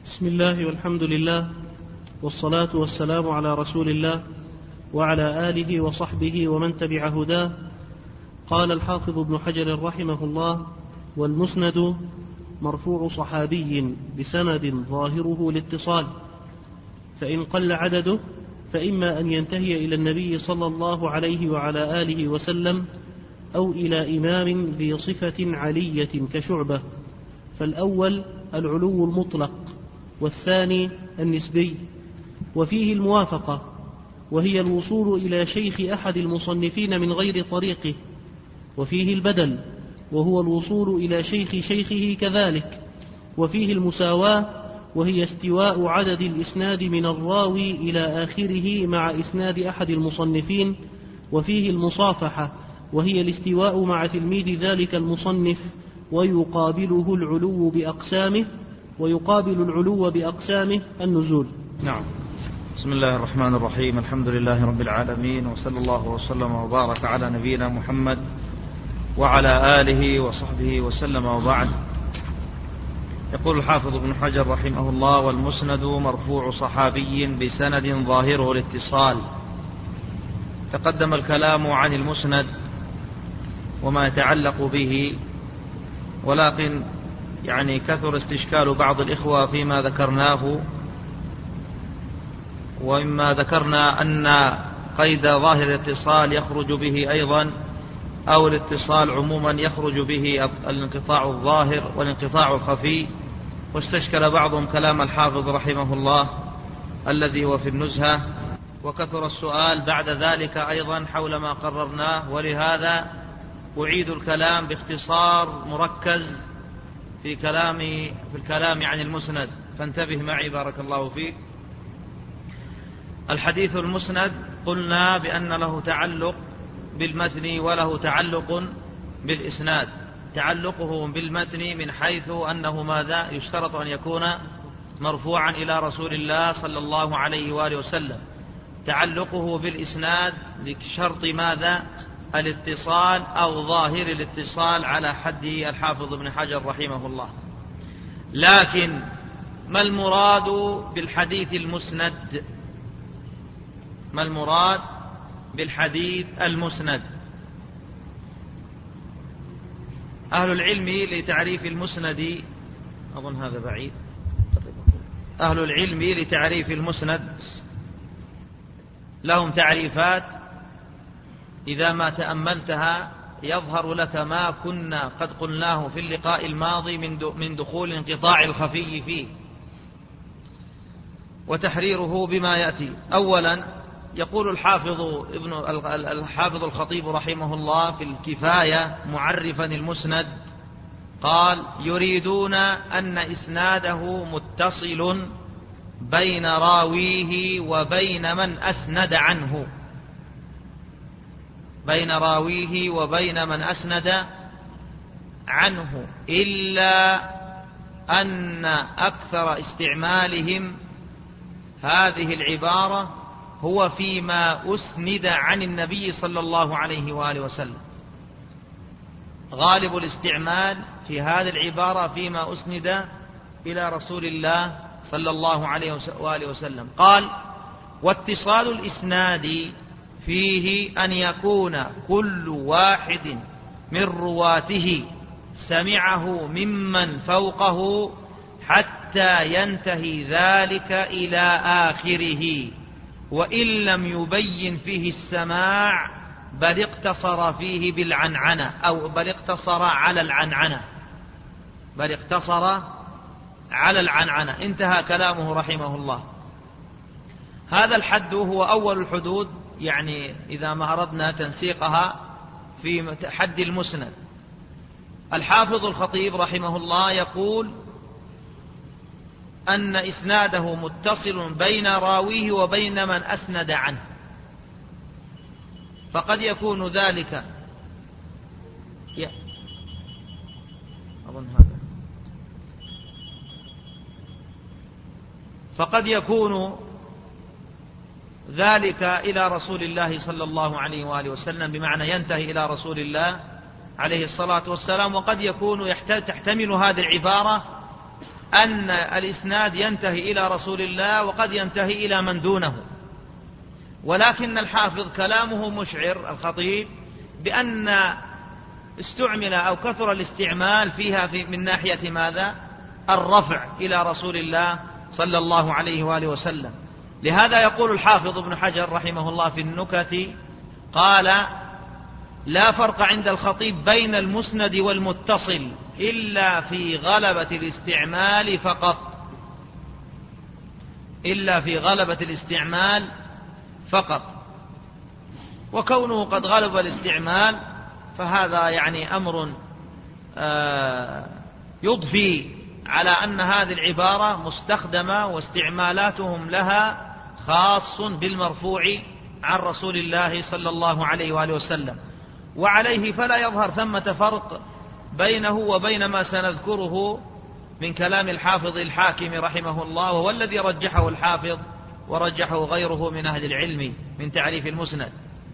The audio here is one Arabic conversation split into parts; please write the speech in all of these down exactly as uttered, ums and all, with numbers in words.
بسم الله والحمد لله والصلاة والسلام على رسول الله وعلى آله وصحبه ومن تبع هداه. قال الحافظ ابن حجر رحمه الله: والمسند مرفوع صحابي بسند ظاهره الاتصال، فإن قل عدده فإما أن ينتهي إلى النبي صلى الله عليه وعلى آله وسلم أو إلى إمام ذي صفة علية كشعبة، فالأول العلو المطلق والثاني النسبي، وفيه الموافقة وهي الوصول إلى شيخ أحد المصنفين من غير طريقه، وفيه البدل وهو الوصول إلى شيخ شيخه كذلك، وفيه المساواة وهي استواء عدد الإسناد من الراوي إلى آخره مع إسناد أحد المصنفين، وفيه المصافحة وهي الاستواء مع تلميذ ذلك المصنف، ويقابله العلو بأقسامه ويقابل العلو بأقسامه النزول. نعم. بسم الله الرحمن الرحيم، الحمد لله رب العالمين، وصلى الله وسلم وبارك على نبينا محمد وعلى آله وصحبه وسلم، وبعد. يقول الحافظ ابن حجر رحمه الله: والمسند مرفوع صحابي بسند ظاهره الاتصال. تقدم الكلام عن المسند وما يتعلق به، ولكن يعني كثر استشكال بعض الإخوة فيما ذكرناه، وإما ذكرنا أن قيد ظاهر الاتصال يخرج به أيضا، أو الاتصال عموما يخرج به الانقطاع الظاهر والانقطاع الخفي، واستشكل بعضهم كلام الحافظ رحمه الله الذي هو في النزهة، وكثر السؤال بعد ذلك أيضا حول ما قررناه، ولهذا أعيد الكلام باختصار مركز في كلامي في الكلام عن المسند، فانتبه معي بارك الله فيك. الحديث المسند قلنا بأن له تعلق بالمتن وله تعلق بالإسناد. تعلقه بالمتن من حيث أنه ماذا؟ يشترط أن يكون مرفوعا إلى رسول الله صلى الله عليه وآله وسلم. تعلقه بالإسناد لشرط ماذا؟ الاتصال أو ظاهر الاتصال على حد الحافظ ابن حجر رحمه الله. لكن ما المراد بالحديث المسند؟ ما المراد بالحديث المسند؟ أهل العلم لتعريف المسند، أظن هذا بعيد، أهل العلم لتعريف المسند لهم تعريفات إذا ما تأملتها يظهر لك ما كنا قد قلناه في اللقاء الماضي من دخول انقطاع الخفي فيه وتحريره بما يأتي. أولا يقول الحافظ ابن الحافظ الخطيب رحمه الله في الكفاية معرفا المسند، قال: يريدون أن إسناده متصل بين راويه وبين من أسند عنه، بين راويه وبين من أسند عنه، إلا أن أكثر استعمالهم هذه العبارة هو فيما أسند عن النبي صلى الله عليه وآله وسلم. غالب الاستعمال في هذه العبارة فيما أسند إلى رسول الله صلى الله عليه وآله وسلم. قال: واتصال الإسناد فيه أن يكون كل واحد من رواته سمعه ممن فوقه حتى ينتهي ذلك إلى آخره، وإن لم يبين فيه السماع بل اقتصر فيه بالعنعنة، أو بل اقتصر على العنعنة بل اقتصر على العنعنة. انتهى كلامه رحمه الله. هذا الحد هو أول الحدود، يعني إذا ما أردنا تنسيقها في حد المسند. الحافظ الخطيب رحمه الله يقول أن إسناده متصل بين راويه وبين من أسند عنه، فقد يكون ذلك أظن هذا فقد يكون ذلك إلى رسول الله صلى الله عليه وآله وسلم، بمعنى ينتهي إلى رسول الله عليه الصلاة والسلام، وقد يكون تحتمل هذه العبارة أن الإسناد ينتهي إلى رسول الله وقد ينتهي إلى من دونه، ولكن الحافظ كلامه مشعر الخطيب بأن استعمل أو كثر الاستعمال فيها في من ناحية ماذا؟ الرفع إلى رسول الله صلى الله عليه وآله وسلم. لهذا يقول الحافظ ابن حجر رحمه الله في النكت قال: لا فرق عند الخطيب بين المسند والمتصل إلا في غلبة الاستعمال فقط، إلا في غلبة الاستعمال فقط. وكونه قد غلب الاستعمال فهذا يعني أمر يضفي على أن هذه العبارة مستخدمة واستعمالاتهم لها خاص بالمرفوع عن رسول الله صلى الله عليه وآله وسلم، وعليه فلا يظهر ثمة فرق بينه وبين ما سنذكره من كلام الحافظ الحاكم رحمه الله، وهو الذي رجحه الحافظ ورجحه غيره من أهل العلم من تعريف المسند.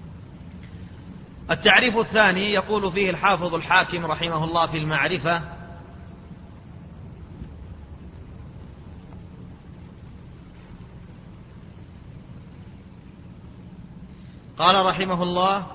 التعريف الثاني يقول فيه الحافظ الحاكم رحمه الله في المعرفة: قال رحمه الله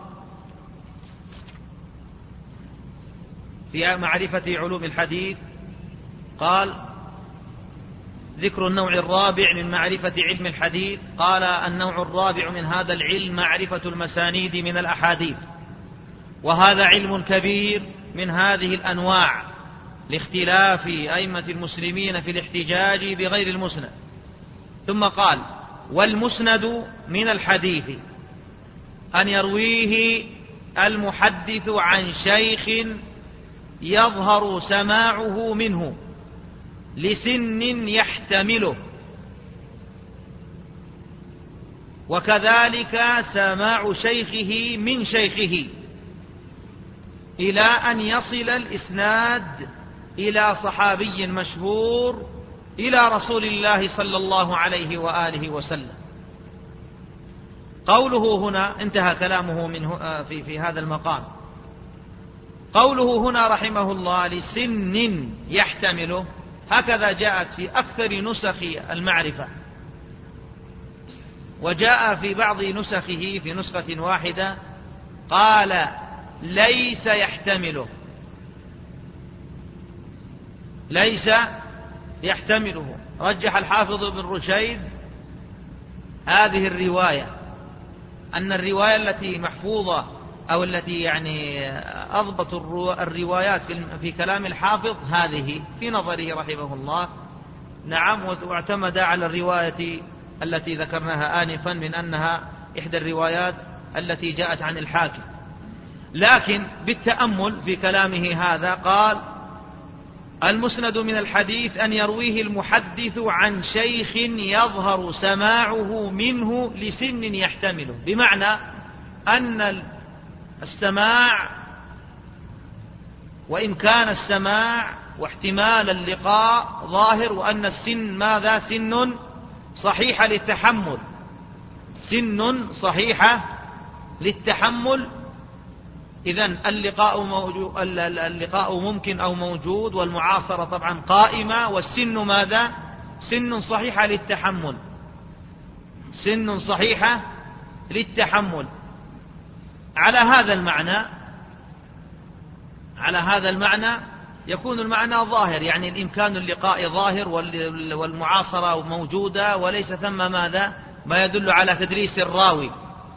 في معرفة علوم الحديث، قال: ذكر النوع الرابع من معرفة علم الحديث. قال: النوع الرابع من هذا العلم معرفة المسانيد من الأحاديث، وهذا علم كبير من هذه الأنواع لاختلاف أئمة المسلمين في الاحتجاج بغير المسند. ثم قال: والمسند من الحديث أن يرويه المحدث عن شيخ يظهر سماعه منه لسن يحتمله، وكذلك سماع شيخه من شيخه، إلى أن يصل الإسناد إلى صحابي مشهور إلى رسول الله صلى الله عليه وآله وسلم. قوله هنا انتهى كلامه من في, في هذا المقام. قوله هنا رحمه الله لسن يحتمله، هكذا جاءت في أكثر نسخ المعرفة، وجاء في بعض نسخه في نسخة واحدة قال ليس يحتمله، ليس يحتمله. رجح الحافظ ابن رشيد هذه الرواية، أن الرواية التي محفوظة أو التي يعني أضبط الروايات في كلام الحافظ هذه في نظره رحمه الله. نعم، واعتمد على الرواية التي ذكرناها آنفا من أنها إحدى الروايات التي جاءت عن الحاكم، لكن بالتأمل في كلامه هذا قال: المسند من الحديث أن يرويه المحدث عن شيخ يظهر سماعه منه لسن يحتمله، بمعنى أن السماع وإمكان السماع واحتمال اللقاء ظاهر، وأن السن ماذا؟ سن صحيحة للتحمل، سن صحيحة للتحمل. إذن اللقاء موجود، اللقاء ممكن أو موجود، والمعاصرة طبعا قائمة، والسن ماذا؟ سن صحيحة للتحمل، سن صحيحة للتحمل. على هذا المعنى على هذا المعنى يكون المعنى ظاهر، يعني الإمكان اللقاء ظاهر والمعاصرة موجودة، وليس ثم ماذا؟ ما يدل على تدريس الراوي.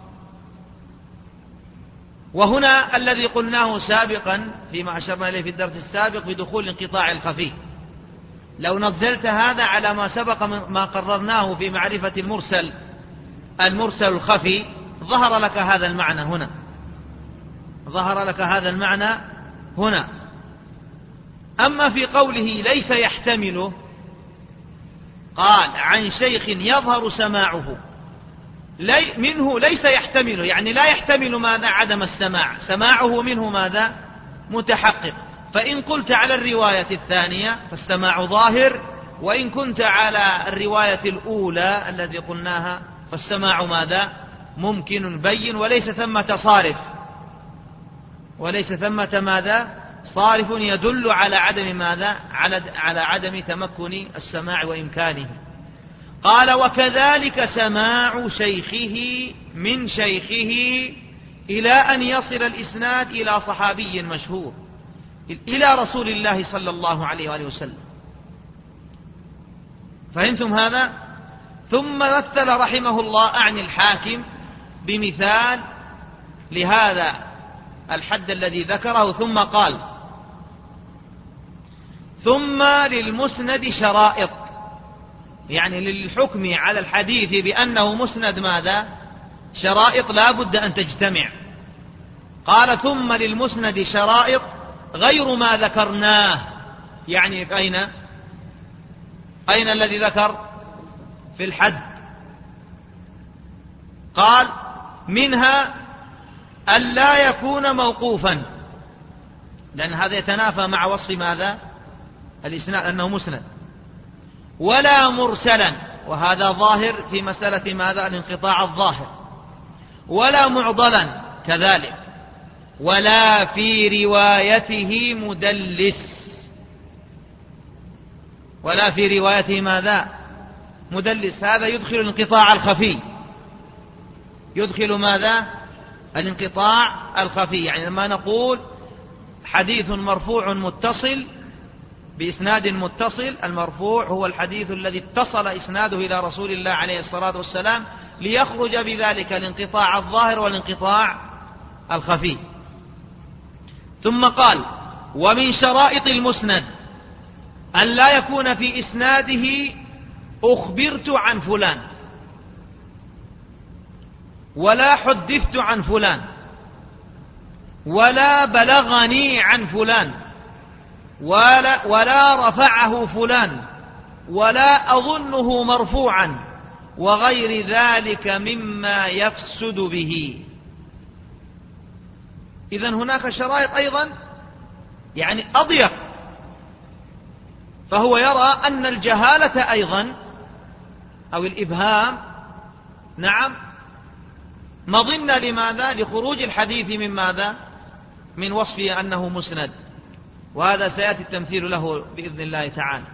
وهنا الذي قلناه سابقا فيما أشرنا إليه في الدرس السابق بدخول انقطاع الخفي، لو نزلت هذا على ما سبق ما قررناه في معرفة المرسل المرسل الخفي ظهر لك هذا المعنى هنا، ظهر لك هذا المعنى هنا. أما في قوله ليس يحتمله، قال عن شيخ يظهر سماعه لي منه، ليس يحتمله يعني لا يحتمل ماذا؟ عدم السماع، سماعه منه ماذا؟ متحقق. فإن قلت على الرواية الثانية فالسماع ظاهر، وإن كنت على الرواية الأولى الذي قلناها فالسماع ماذا؟ ممكن بين، وليس ثمة صارف، وليس ثمة ماذا؟ صارف يدل على عدم ماذا؟ على على عدم تمكن السماع وإمكانه. قال: وكذلك سماع شيخه من شيخه إلى أن يصل الإسناد إلى صحابي مشهور إلى رسول الله صلى الله عليه وآله وسلم. فهمتم هذا؟ ثم مثل رحمه الله أعني الحاكم بمثال لهذا الحد الذي ذكره، ثم قال: ثم للمسند شرائط، يعني للحكم على الحديث بأنه مسند ماذا؟ شرائط لا بد أن تجتمع. قال: ثم للمسند شرائط غير ما ذكرناه. يعني أين أين الذي ذكر؟ في الحد. قال: منها ألا يكون موقوفا، لأن هذا يتنافى مع وصف ماذا؟ الإسناد أنه مسند. ولا مرسلا، وهذا ظاهر في مسألة ماذا؟ الانقطاع الظاهر. ولا معضلا كذلك. ولا في روايته مدلس، ولا في روايته ماذا؟ مدلس. هذا يدخل الانقطاع الخفي، يدخل ماذا؟ الانقطاع الخفي. يعني لما نقول حديث مرفوع متصل بإسناد متصل، المرفوع هو الحديث الذي اتصل إسناده إلى رسول الله عليه الصلاة والسلام ليخرج بذلك الانقطاع الظاهر والانقطاع الخفي. ثم قال: ومن شرائط المسند أن لا يكون في إسناده أخبرت عن فلان، ولا حدثت عن فلان، ولا بلغني عن فلان، ولا, ولا رفعه فلان، ولا أظنه مرفوعا، وغير ذلك مما يفسد به. إذن هناك شرائط أيضا يعني أضيق. فهو يرى أن الجهالة أيضا أو الإبهام نعم مظنة لماذا؟ لخروج الحديث من ماذا؟ من وصفه أنه مسند، وهذا سيأتي التمثيل له بإذن الله تعالى.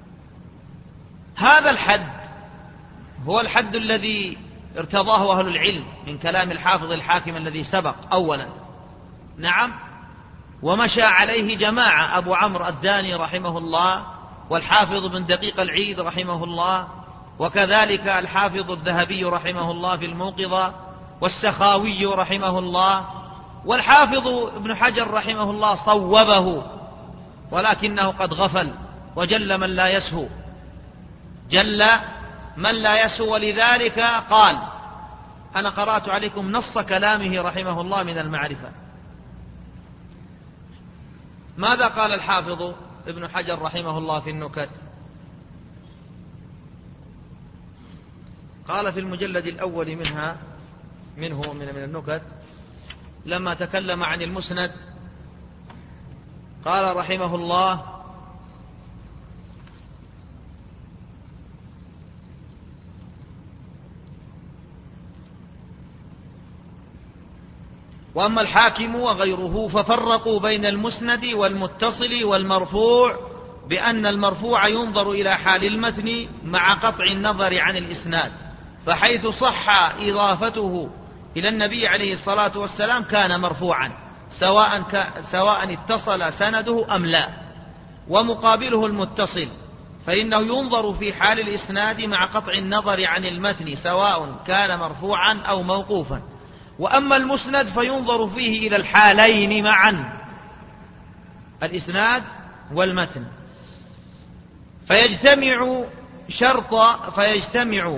هذا الحد هو الحد الذي ارتضاه أهل العلم من كلام الحافظ الحاكم الذي سبق أولا، نعم، ومشى عليه جماعة: أبو عمرو الداني رحمه الله، والحافظ بن دقيق العيد رحمه الله، وكذلك الحافظ الذهبي رحمه الله في الموقظة، والسخاوي رحمه الله، والحافظ ابن حجر رحمه الله صوبه، ولكنه قد غفل وجل من لا يسهو، جل من لا يسهو. ولذلك قال: أنا قرأت عليكم نص كلامه رحمه الله من المعرفة. ماذا قال الحافظ ابن حجر رحمه الله في النكت؟ قال في المجلد الأول منها منه من من النكت لما تكلم عن المسند، قال رحمه الله: وأما الحاكم وغيره ففرقوا بين المسند والمتصل والمرفوع بأن المرفوع ينظر إلى حال المتن مع قطع النظر عن الإسناد، فحيث صح إضافته إلى النبي عليه الصلاة والسلام كان مرفوعا سواء, سواء اتصل سنده أم لا. ومقابله المتصل فإنه ينظر في حال الإسناد مع قطع النظر عن المتن سواء كان مرفوعا أو موقوفا. وأما المسند فينظر فيه إلى الحالين معا، الإسناد والمتن، فيجتمع شرط فيجتمع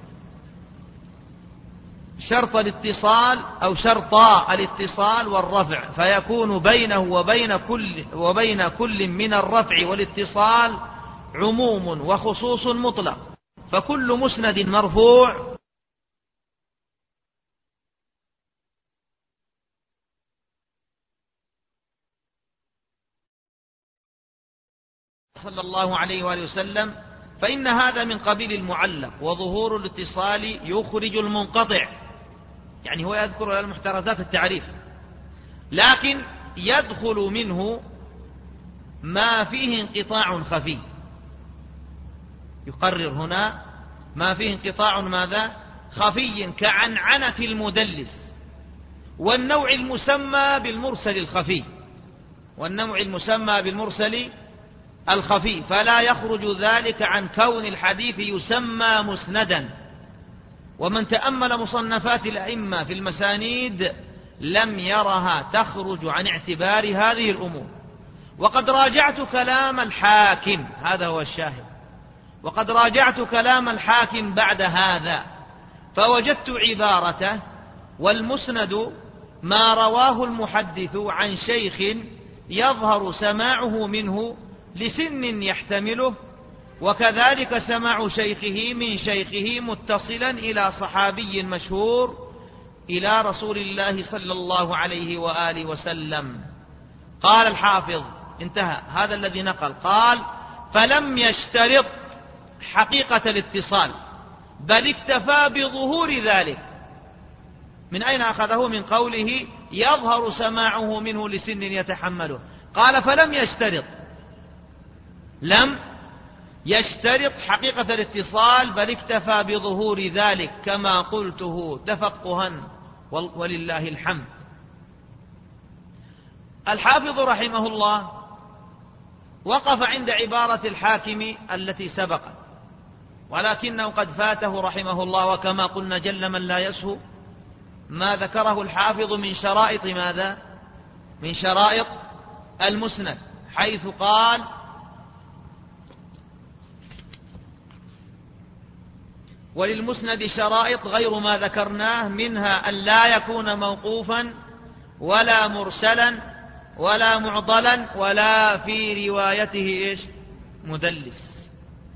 شرط الاتصال أو شرطا الاتصال والرفع، فيكون بينه وبين كل وبين كل من الرفع والاتصال عموم وخصوص مطلق، فكل مسند مرفوع صلى الله عليه وآله وسلم فإن هذا من قبيل المعلق، وظهور الاتصال يخرج المنقطع. يعني هو يذكر المحترزات التعريف، لكن يدخل منه ما فيه انقطاع خفي. يقرر هنا ما فيه انقطاع ماذا؟ خفي، كعنعنة المدلس، والنوع المسمى بالمرسل الخفي، والنوع المسمى بالمرسل الخفي، فلا يخرج ذلك عن كون الحديث يسمى مسندا. ومن تأمل مصنفات الأئمة في المسانيد لم يرها تخرج عن اعتبار هذه الأمور. وقد راجعت كلام الحاكم، هذا هو الشاهد، وقد راجعت كلام الحاكم بعد هذا فوجدت عبارته: والمسند ما رواه المحدث عن شيخ يظهر سماعه منه لسن يحتمله، وكذلك سماع شيخه من شيخه متصلا إلى صحابي مشهور إلى رسول الله صلى الله عليه وآله وسلم. قال الحافظ، انتهى هذا الذي نقل، قال: فلم يشترط حقيقة الاتصال بل اكتفى بظهور ذلك. من أين أخذه؟ من قوله يظهر سماعه منه لسن يتحمله. قال: فلم يشترط، لم يشترط حقيقة الاتصال بل اكتفى بظهور ذلك كما قلته تفقها ولله الحمد. الحافظ رحمه الله وقف عند عبارة الحاكم التي سبقت، ولكنه قد فاته رحمه الله، وكما قلنا جل من لا يسهو ما ذكره الحافظ من شرائط ماذا؟ من شرائط المسند، حيث قال: وللمسند شرائط غير ما ذكرناه، منها أن لا يكون موقوفا ولا مرسلا ولا معضلا ولا في روايته إيش؟ مدلس.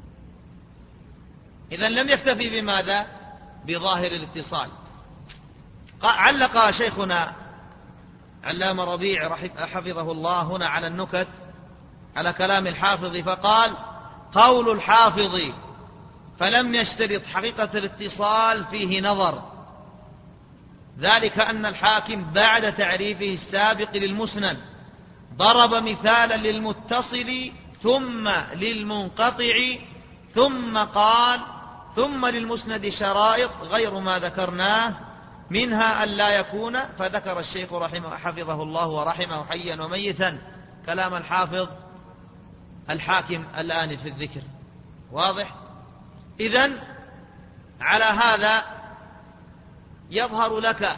إذن لم يكتفي بماذا؟ بظاهر الاتصال. علق شيخنا علامة ربيع حفظه الله هنا على النكت على كلام الحافظ فقال: قول الحافظ فلم يشترط حقيقة الاتصال فيه نظر، ذلك أن الحاكم بعد تعريفه السابق للمسند ضرب مثالا للمتصل ثم للمنقطع ثم قال: ثم للمسند شرائط غير ما ذكرناه، منها أن لا يكون. فذكر الشيخ رحمه حفظه الله ورحمه حيا وميتا كلام الحافظ الحاكم الآن في الذكر. واضح؟ إذن على هذا يظهر لك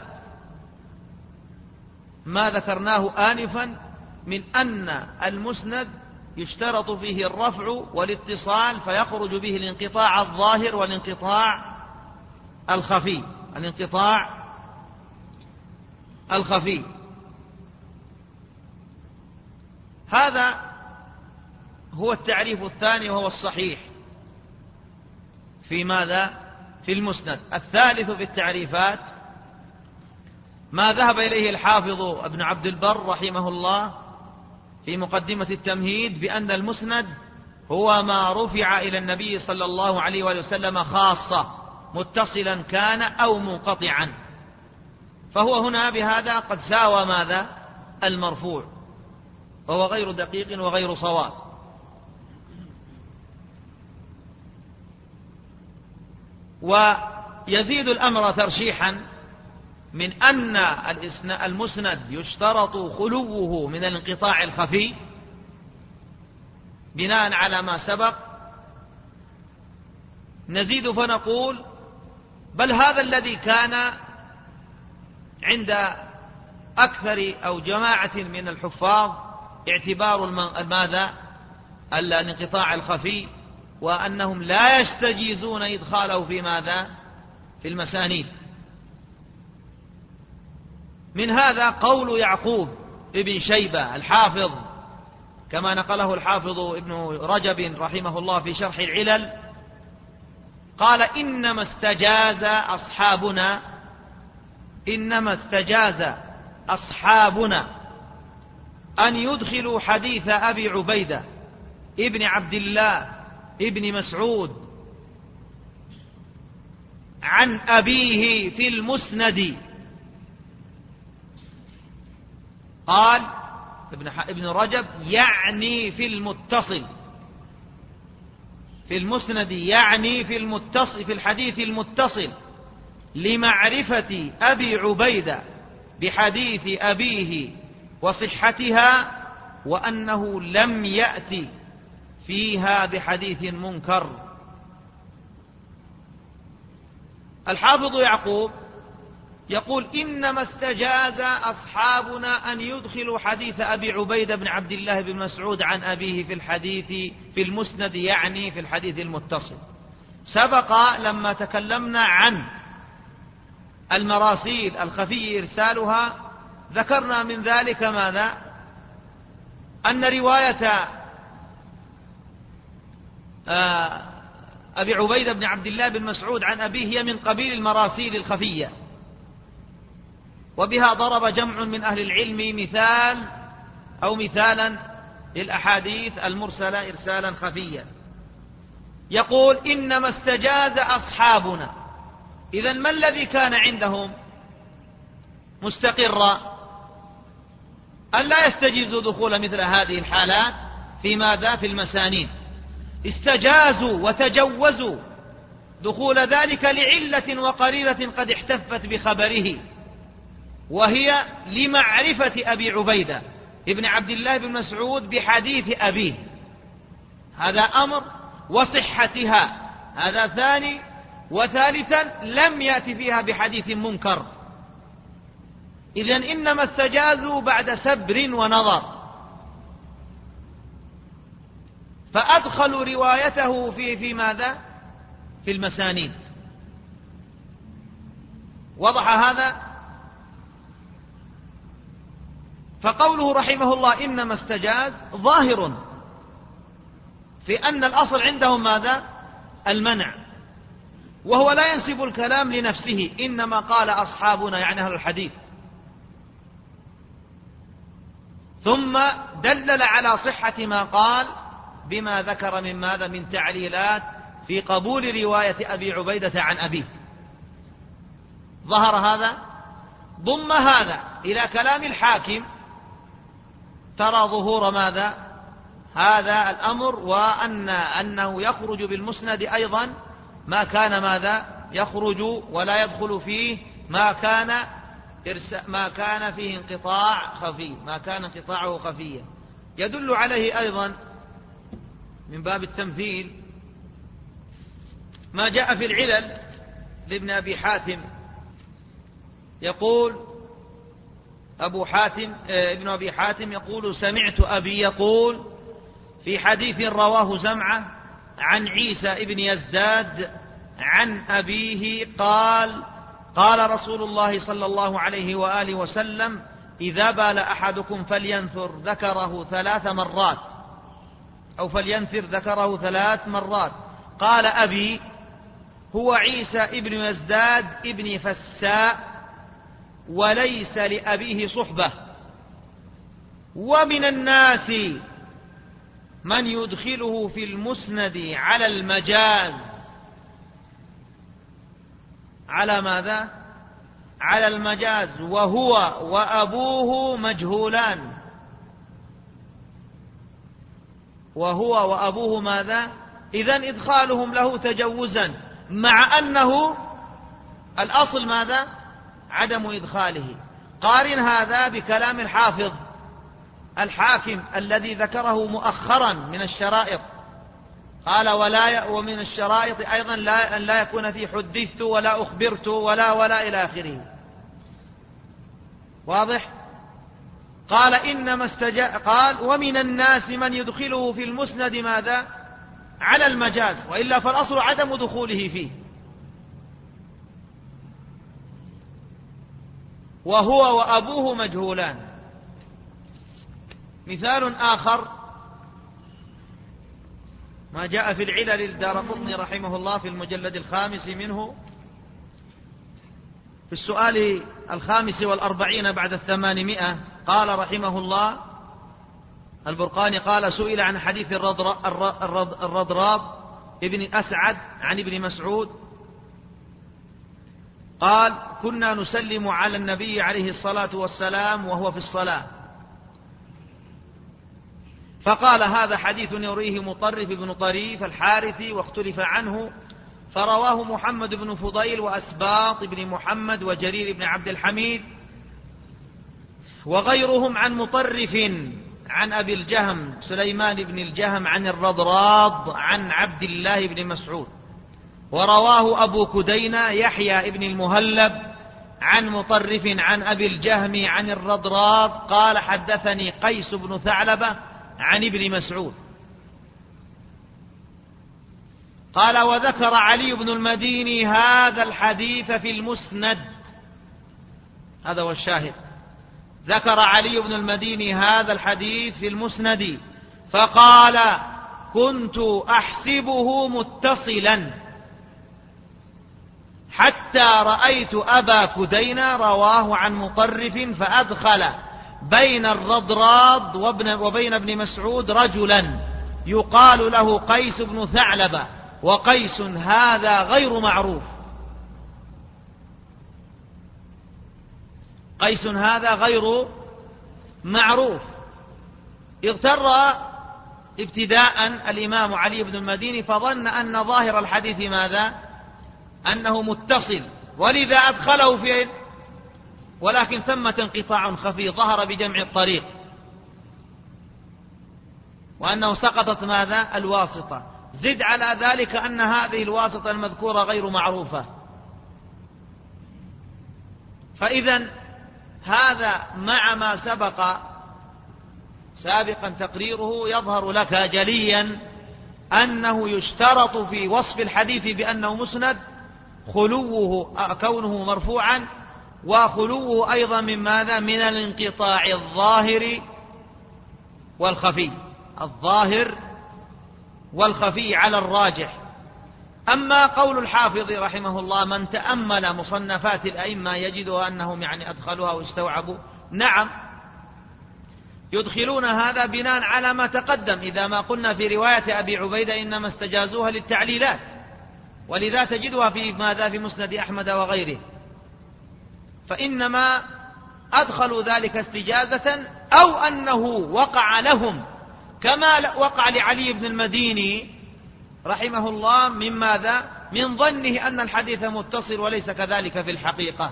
ما ذكرناه آنفا من أن المسند يشترط فيه الرفع والاتصال، فيخرج به الانقطاع الظاهر والانقطاع الخفي، الانقطاع الخفي. هذا هو التعريف الثاني وهو الصحيح في ماذا؟ في المسند. الثالث في التعريفات ما ذهب إليه الحافظ ابن عبد البر رحمه الله في مقدمة التمهيد، بأن المسند هو ما رفع إلى النبي صلى الله عليه وسلم خاصة، متصلا كان أو منقطعا، فهو هنا بهذا قد ساوى ماذا؟ المرفوع، وهو غير دقيق وغير صواب. ويزيد الأمر ترشيحا من أن المسند يشترط خلوه من الانقطاع الخفي بناء على ما سبق. نزيد فنقول: بل هذا الذي كان عند أكثر أو جماعة من الحفاظ اعتبار ماذا؟ الانقطاع الخفي، وأنهم لا يستجيزون إدخاله في ماذا؟ في المسانيد. من هذا قول يعقوب ابن شيبة الحافظ كما نقله الحافظ ابن رجب رحمه الله في شرح العلل، قال: إنما استجاز أصحابنا إنما استجاز أصحابنا أن يدخلوا حديث أبي عبيدة ابن عبد الله ابن مسعود عن أبيه في المسند. قال: ابن, ابن رجب يعني في المتصل في المسند، يعني في المتصل في الحديث المتصل لمعرفة أبي عبيدة بحديث أبيه وصحتها، وأنه لم يأتي فيها بحديث منكر. الحافظ يعقوب يقول إنما استجاز أصحابنا أن يدخلوا حديث أبي عبيدة بن عبد الله بن مسعود عن أبيه في الحديث في المسند، يعني في الحديث المتصل. سبق لما تكلمنا عن المراسيل الخفي إرسالها ذكرنا من ذلك ماذا؟ أن رواية أبي عبيدة بن عبد الله بن مسعود عن أبيه هي من قبيل المراسيل الخفية، وبها ضرب جمع من أهل العلم مثال أو مثالا للأحاديث المرسلة إرسالا خفيا. يقول إنما استجاز أصحابنا، إذن ما الذي كان عندهم مستقرا؟ أن لا يستجيزوا دخول مثل هذه الحالات في ماذا؟ في المسانيد. استجازوا وتجوزوا دخول ذلك لعلة وقرينة قد احتفت بخبره، وهي لمعرفة أبي عبيدة ابن عبد الله بن مسعود بحديث أبيه، هذا أمر، وصحتها هذا ثاني، وثالثا لم يأتي فيها بحديث منكر. إذن إنما استجازوا بعد سبر ونظر، فأدخلوا روايته في في ماذا؟ في المسانيد. وضح هذا؟ فقوله رحمه الله إنما استجاز ظاهر في أن الأصل عندهم ماذا؟ المنع، وهو لا ينسب الكلام لنفسه، إنما قال أصحابنا يعني أهل الحديث، ثم دلل على صحة ما قال بما ذكر من ماذا؟ من تعليلات في قبول رواية أبي عبيدة عن أبيه. ظهر هذا. ضم هذا إلى كلام الحاكم، ترى ظهور ماذا؟ هذا الأمر، وأن أنه يخرج بالمسند أيضا ما كان ماذا؟ يخرج ولا يدخل فيه ما كان ما كان فيه انقطاع خفي، ما كان انقطاعه خفيا. يدل عليه أيضا من باب التمثيل ما جاء في العلل لابن أبي حاتم، يقول أبو حاتم ابن أبي حاتم يقول سمعت أبي يقول في حديث رواه زمعة عن عيسى ابن يزداد عن أبيه قال قال رسول الله صلى الله عليه وآله وسلم إذا بال أحدكم فلينثر ذكره ثلاث مرات أو فلينثر ذكره ثلاث مرات. قال أبي هو عيسى ابن يزداد ابن فساء وليس لأبيه صحبة، ومن الناس من يدخله في المسند على المجاز، على ماذا؟ على المجاز، وهو وأبوه مجهولان، وهو وأبوه ماذا؟ إذن إدخالهم له تجوزا، مع أنه الأصل ماذا؟ عدم إدخاله. قارن هذا بكلام الحافظ الحاكم الذي ذكره مؤخرا من الشرائط، قال ولا ومن الشرائط أيضا لا أن لا يكون في حدثت ولا أخبرت ولا ولا إلى آخره. واضح؟ قال إنما استجاء قال ومن الناس من يدخله في المسند ماذا؟ على المجاز، وإلا فالأصل عدم دخوله فيه. وهو وأبوه مجهولان. مثال آخر ما جاء في العلل للدارقطني رحمه الله في المجلد الخامس منه في السؤال الخامس والأربعين بعد الثمانمائة، قال رحمه الله البرقاني قال سئل عن حديث الرضراب ابن أسعد عن ابن مسعود قال كنا نسلم على النبي عليه الصلاة والسلام وهو في الصلاة، فقال هذا حديث يرويه مطرف بن طريف الحارثي واختلف عنه، فرواه محمد بن فضيل وأسباط بن محمد وجرير بن عبد الحميد وغيرهم عن مطرف عن أبي الجهم سليمان بن الجهم عن الرضراض عن عبد الله بن مسعود. ورواه أبو كدينة يحيى بن المهلب عن مطرف عن أبي الجهم عن الرضراض قال حدثني قيس بن ثعلبة عن ابن مسعود قال وذكر علي بن المديني هذا الحديث في المسند. هذا هو الشاهد، ذكر علي بن المديني هذا الحديث في المسند فقال كنت أحسبه متصلا حتى رأيت أبا كدينة رواه عن مطرف فأدخل بين الرضراض وبين ابن مسعود رجلا يقال له قيس بن ثعلبة، وقيس هذا غير معروف، قيس هذا غير معروف. اغتر ابتداء الإمام علي بن المديني فظن أن ظاهر الحديث ماذا؟ أنه متصل، ولذا أدخله في، ولكن ثمة انقطاع خفي ظهر بجمع الطريق، وأنه سقطت ماذا؟ الواسطة. زد على ذلك أن هذه الواسطة المذكورة غير معروفة. فإذا هذا مع ما سبق سابقا تقريره يظهر لك جليا أنه يشترط في وصف الحديث بأنه مسند خلوه كونه مرفوعا، وخلوه أيضا من ماذا؟ من الانقطاع الظاهر والخفي، الظاهر والخفي على الراجح. أما قول الحافظ رحمه الله من تأمل مصنفات الأئمة يجدها أنهم يعني أدخلوها واستوعبوا، نعم يدخلون هذا بناء على ما تقدم، إذا ما قلنا في رواية أبي عبيدة إنما استجازوها للتعليلات، ولذا تجدها في ماذا؟ في مسند أحمد وغيره، فإنما أدخلوا ذلك استجازة أو أنه وقع لهم كما وقع لعلي بن المديني رحمه الله من ماذا؟ من ظنه أن الحديث متصل وليس كذلك في الحقيقة.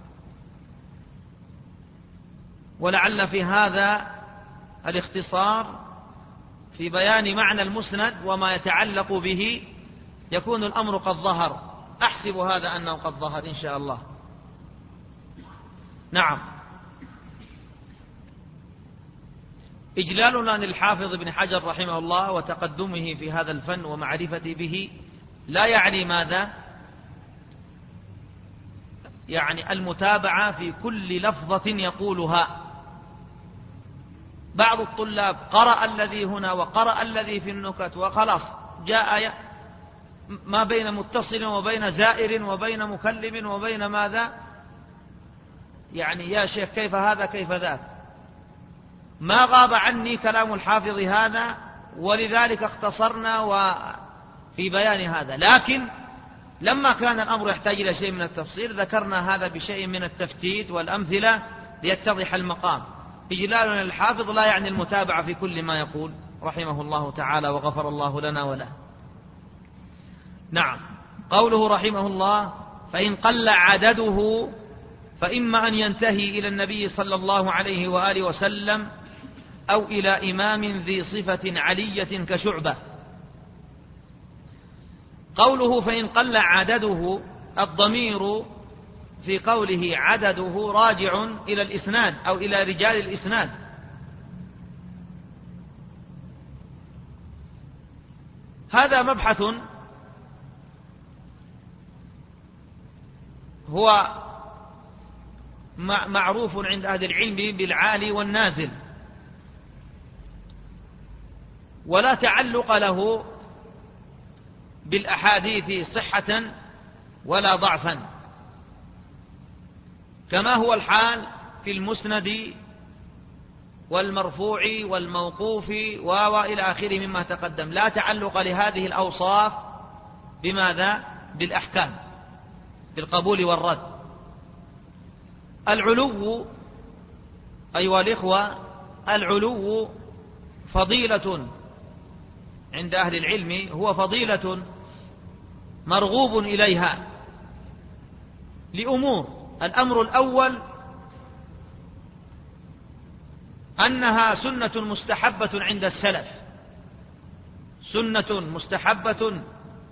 ولعل في هذا الاختصار في بيان معنى المسند وما يتعلق به يكون الأمر قد ظهر، أحسب هذا أنه قد ظهر إن شاء الله. نعم. إجلالنا للحافظ ابن حجر رحمه الله وتقدمه في هذا الفن ومعرفتي به لا يعني ماذا؟ يعني المتابعة في كل لفظة يقولها. بعض الطلاب قرأ الذي هنا وقرأ الذي في النكت وخلاص جاء ما بين متصل وبين زائر وبين مكلم وبين ماذا؟ يعني يا شيخ كيف هذا كيف ذاك. ما غاب عني كلام الحافظ هذا، ولذلك اختصرنا وفي بيان هذا، لكن لما كان الأمر يحتاج إلى شيء من التفصيل ذكرنا هذا بشيء من التفتيت والأمثلة ليتضح المقام. إجلالنا للحافظ لا يعني المتابعة في كل ما يقول رحمه الله تعالى وغفر الله لنا وله. نعم. قوله رحمه الله فإن قل عدده فإما أن ينتهي إلى النبي صلى الله عليه وآله وسلم أو إلى إمام ذي صفة علية كشعبة. قوله فإن قل عدده الضمير في قوله عدده راجع إلى الإسناد أو إلى رجال الإسناد. هذا مبحث هو معروف عند أهل العلم بالعالي والنازل، ولا تعلق له بالأحاديث صحة ولا ضعفا، كما هو الحال في المسند والمرفوع والموقوف وإلى آخره مما تقدم. لا تعلق لهذه الأوصاف بماذا؟ بالأحكام، بالقبول والرد. العلو أيها الإخوة، العلو فضيلة عند أهل العلم، هو فضيلة مرغوب إليها لأمور. الأمر الأول أنها سنة مستحبة عند السلف، سنة مستحبة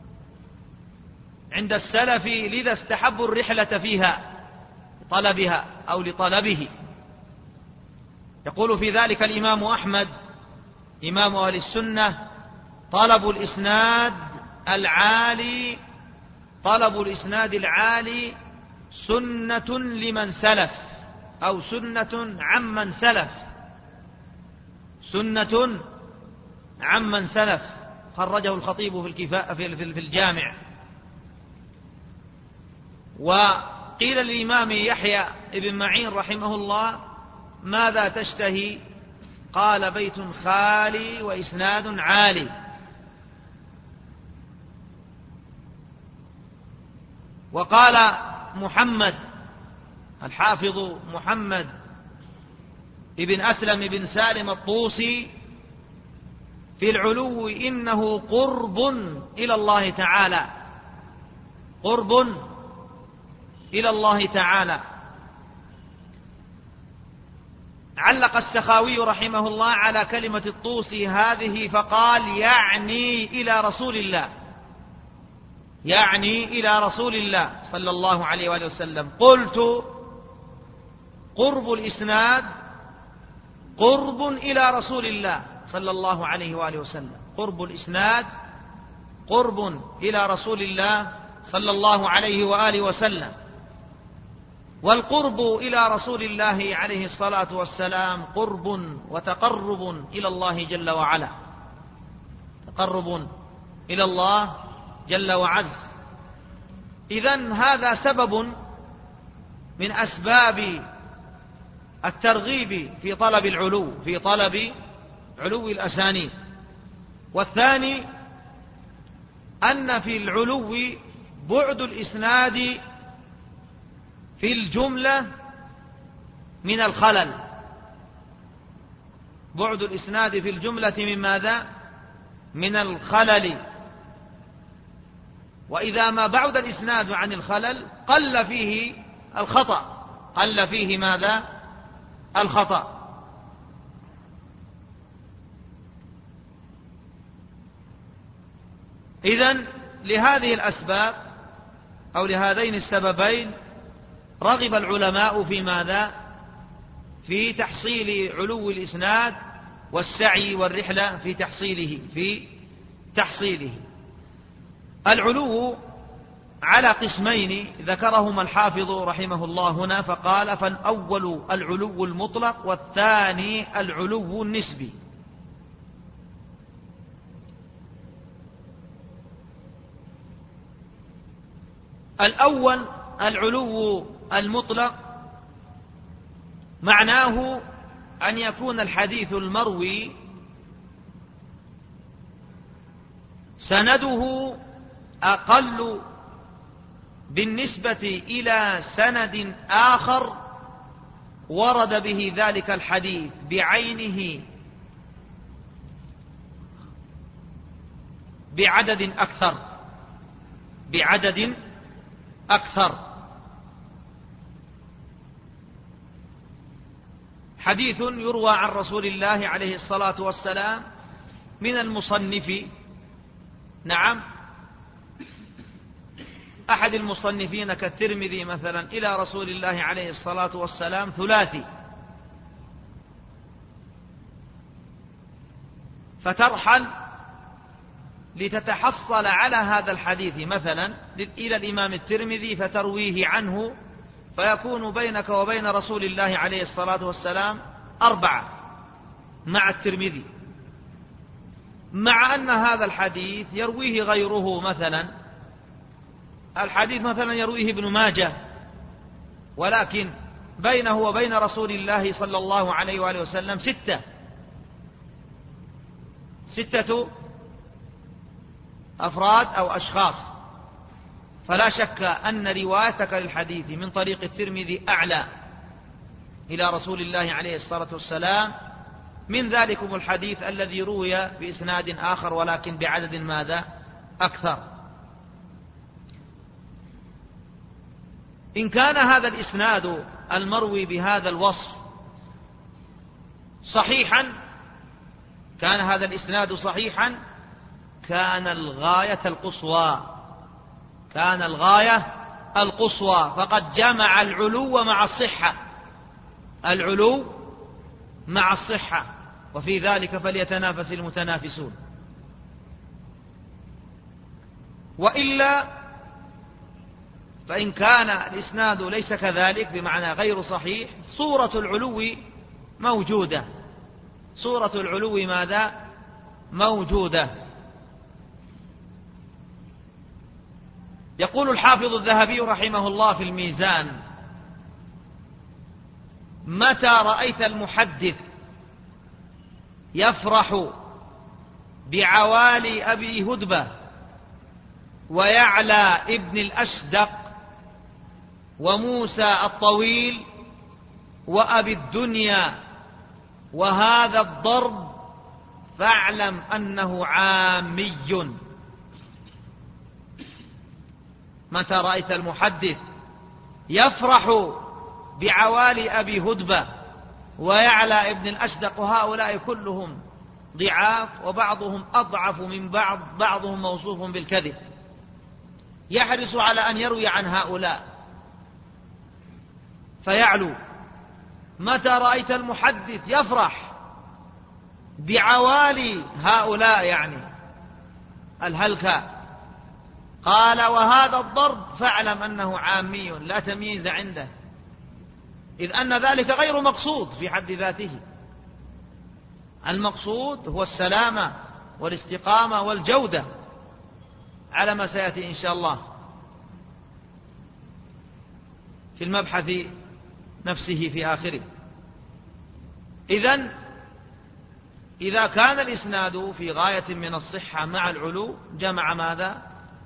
عند السلف، لذا استحبوا الرحلة فيها طلبها أو لطلبه. يقول في ذلك الإمام أحمد إمام أهل السنة: طلب الإسناد العالي طلب الإسناد العالي سنة لمن سلف، أو سنة عمن سلف، سنة عمن سلف. خرجه الخطيب في الكفاء في في الجامع. وقيل للإمام يحيى بن معين رحمه الله: ماذا تشتهي؟ قال: بيت خالي وإسناد عالي. وقال محمد الحافظ محمد ابن أسلم بن سالم الطوسي في العلو: إنه قرب إلى الله تعالى، قرب إلى الله تعالى. علق السخاوي رحمه الله على كلمة الطوسي هذه فقال: يعني إلى رسول الله، يعني إلى رسول الله صلى الله عليه وآله وسلم. قلت: قرب الإسناد قرب إلى رسول الله صلى الله عليه وآله وسلم، قرب الإسناد قرب إلى رسول الله صلى الله عليه وآله وسلم. والقرب إلى رسول الله عليه الصلاة والسلام قرب وتقرب إلى الله جل وعلا، تقرب إلى الله جل وعز. إذن هذا سبب من أسباب الترغيب في طلب العلو، في طلب علو الأسانيد. والثاني أن في العلو بعد الإسناد في الجملة من الخلل، بعد الإسناد في الجملة من ماذا؟ من الخلل. وإذا ما بعد الإسناد عن الخلل قل فيه الخطأ، قل فيه ماذا؟ الخطأ. إذن لهذه الأسباب أو لهذين السببين رغب العلماء في ماذا؟ في تحصيل علو الإسناد والسعي والرحلة في تحصيله في تحصيله. العلو على قسمين ذكرهما الحافظ رحمه الله هنا، فقال: فالأول العلو المطلق، والثاني العلو النسبي. الأول العلو المطلق معناه أن يكون الحديث المروي سنده أقل بالنسبة إلى سند آخر ورد به ذلك الحديث بعينه بعدد أكثر بعدد أكثر. حديث يروى عن رسول الله عليه الصلاة والسلام من المصنف، نعم، أحد المصنفين كالترمذي مثلا إلى رسول الله عليه الصلاة والسلام ثلاثي، فترحل لتتحصل على هذا الحديث مثلا إلى الإمام الترمذي فترويه عنه، فيكون بينك وبين رسول الله عليه الصلاة والسلام أربعة مع الترمذي، مع أن هذا الحديث يرويه غيره. مثلا الحديث مثلا يرويه ابن ماجه، ولكن بينه وبين رسول الله صلى الله عليه وآله وسلم ستة ستة أفراد أو أشخاص. فلا شك أن روايتك للحديث من طريق الترمذي أعلى إلى رسول الله عليه الصلاة والسلام من ذلكم الحديث الذي روي بإسناد آخر ولكن بعدد ماذا أكثر. إن كان هذا الإسناد المروي بهذا الوصف صحيحا كان هذا الإسناد صحيحا كان الغاية القصوى كان الغاية القصوى فقد جمع العلو مع الصحة العلو مع الصحة وفي ذلك فليتنافس المتنافسون. وإلا فإن كان الإسناد ليس كذلك بمعنى غير صحيح صورة العلو موجودة صورة العلو ماذا موجودة. يقول الحافظ الذهبي رحمه الله في الميزان: متى رأيت المحدث يفرح بعوالي أبي هدبة ويعلى ابن الأشدق وموسى الطويل وأبي الدنيا وهذا الضرب فاعلم أنه عامي. متى رأيت المحدث يفرح بعوالي أبي هدبة ويعلى ابن الأشدق وهؤلاء كلهم ضعاف وبعضهم أضعف من بعض بعضهم موصوف بالكذب يحرص على أن يروي عن هؤلاء فيعلو. متى رأيت المحدث يفرح بعوالي هؤلاء يعني الهلكة قال وهذا الضرب فاعلم أنه عامي لا تمييز عنده إذ أن ذلك غير مقصود في حد ذاته. المقصود هو السلامة والاستقامة والجودة على ما سيأتي إن شاء الله في المبحث نفسه في آخره. إذن إذا كان الإسناد في غاية من الصحة مع العلو جمع ماذا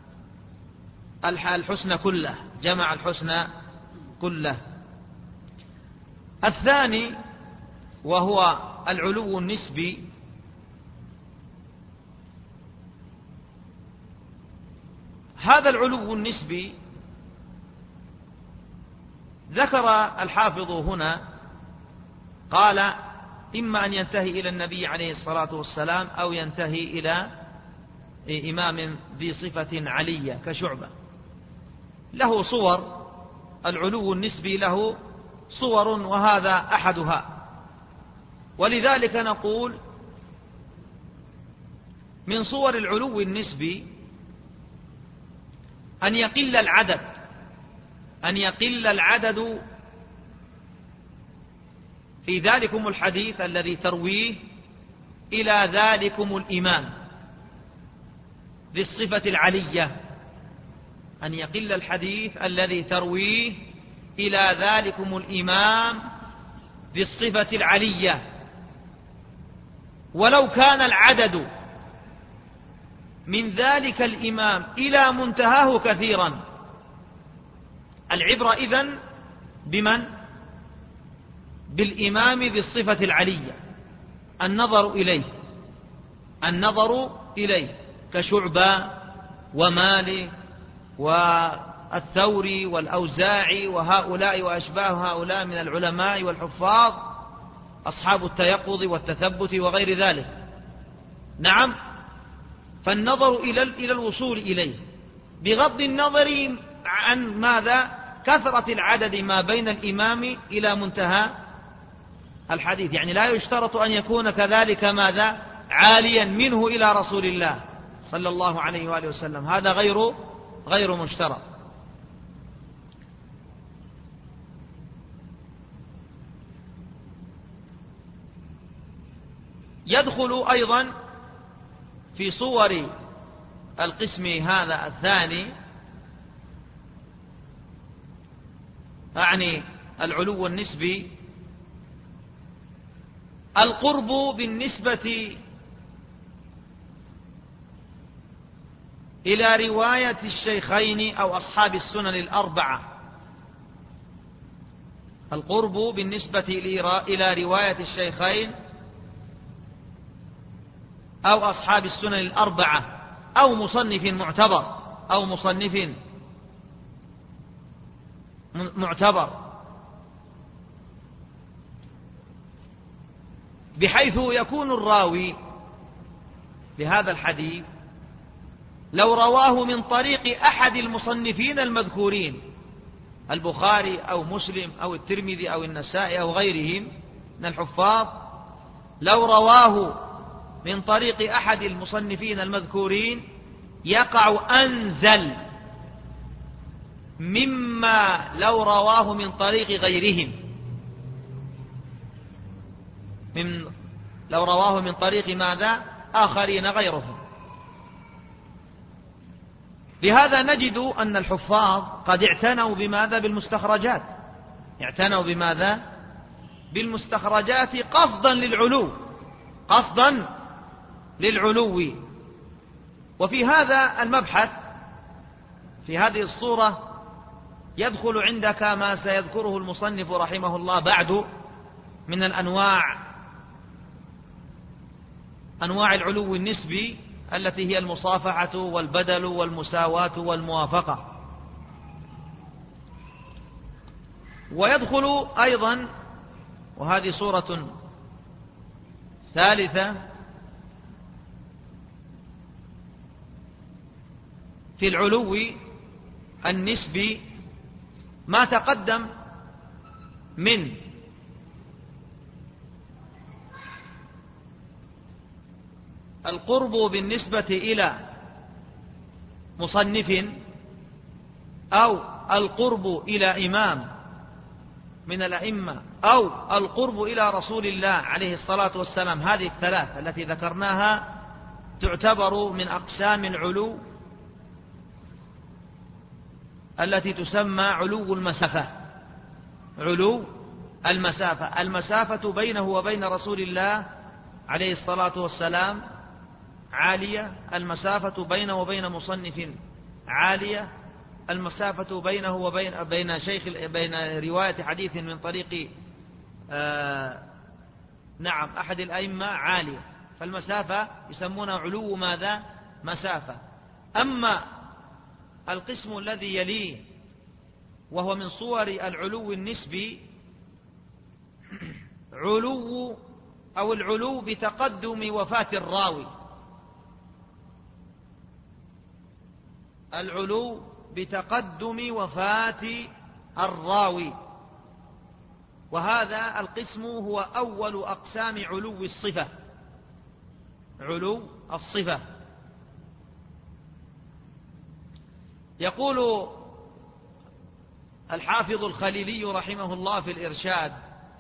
الحسن كله جمع الحسن كله. الثاني وهو العلو النسبي. هذا العلو النسبي ذكر الحافظ هنا قال إما أن ينتهي إلى النبي عليه الصلاة والسلام أو ينتهي إلى إمام ذي صفة علية كشعبة. له صور العلو النسبي له صور وهذا أحدها. ولذلك نقول من صور العلو النسبي أن يقل العدد أن يقل العدد في ذلكم الحديث الذي ترويه إلى ذلكم الإمام ذي الصفة العلية أن يقل الحديث الذي ترويه إلى ذلكم الإمام ذي الصفة العلية ولو كان العدد من ذلك الإمام إلى منتهاه كثيرا. العبرة إذن بمن؟ بالإمام ذي الصفة العلية النظر إليه النظر إليه كشعبة ومالك والثوري والأوزاعي وهؤلاء وأشباه هؤلاء من العلماء والحفاظ أصحاب التيقظ والتثبت وغير ذلك. نعم فالنظر إلى إلى الوصول إليه بغض النظر عن ماذا كثرة العدد ما بين الإمام إلى منتهى الحديث. يعني لا يشترط أن يكون كذلك ماذا عاليا منه إلى رسول الله صلى الله عليه وآله وسلم هذا غير غير مشترط. يدخل أيضا في صور القسم هذا الثاني أعني العلو النسبي القرب بالنسبة إلى رواية الشيخين أو أصحاب السنن الأربعة. القرب بالنسبة إلى رواية الشيخين أو أصحاب السنن الأربعة أو مصنف معتبر أو مصنف معتبر، بحيث يكون الراوي لهذا الحديث لو رواه من طريق أحد المصنفين المذكورين، البخاري أو مسلم أو الترمذي أو النسائي أو غيرهم من الحفاظ، لو رواه من طريق أحد المصنفين المذكورين يقع أنزل مما لو رواه من طريق غيرهم، من لو رواه من طريق ماذا؟ آخرين غيرهم. لهذا نجد أن الحفاظ قد اعتنوا بماذا؟ بالمستخرجات، اعتنوا بماذا؟ بالمستخرجات قصدا للعلو، قصدا للعلو. وفي هذا المبحث في هذه الصورة يدخل عندك ما سيذكره المصنف رحمه الله بعد من الأنواع، أنواع العلو النسبي التي هي المصافحة والبدل والمساواة والموافقة. ويدخل أيضا، وهذه صورة ثالثة، في العلو النسبي ما تقدم من القرب بالنسبة إلى مصنف أو القرب إلى إمام من الأئمة أو القرب إلى رسول الله عليه الصلاة والسلام. هذه الثلاث التي ذكرناها تعتبر من أقسام العلو التي تسمى علو المسافة. علو المسافة، المسافة بينه وبين رسول الله عليه الصلاة والسلام عالية، المسافة بينه وبين مصنف عالية، المسافة بينه وبين بين شيخ بين رواية حديث من طريق آه نعم أحد الأئمة عالية، فالمسافة يسمونها علو ماذا؟ مسافة. أما القسم الذي يليه وهو من صور العلو النسبي علو أو العلو بتقدم وفاة الراوي، العلو بتقدم وفاة الراوي، وهذا القسم هو أول أقسام علو الصفة، علو الصفة. يقول الحافظ الخليلي رحمه الله في الإرشاد: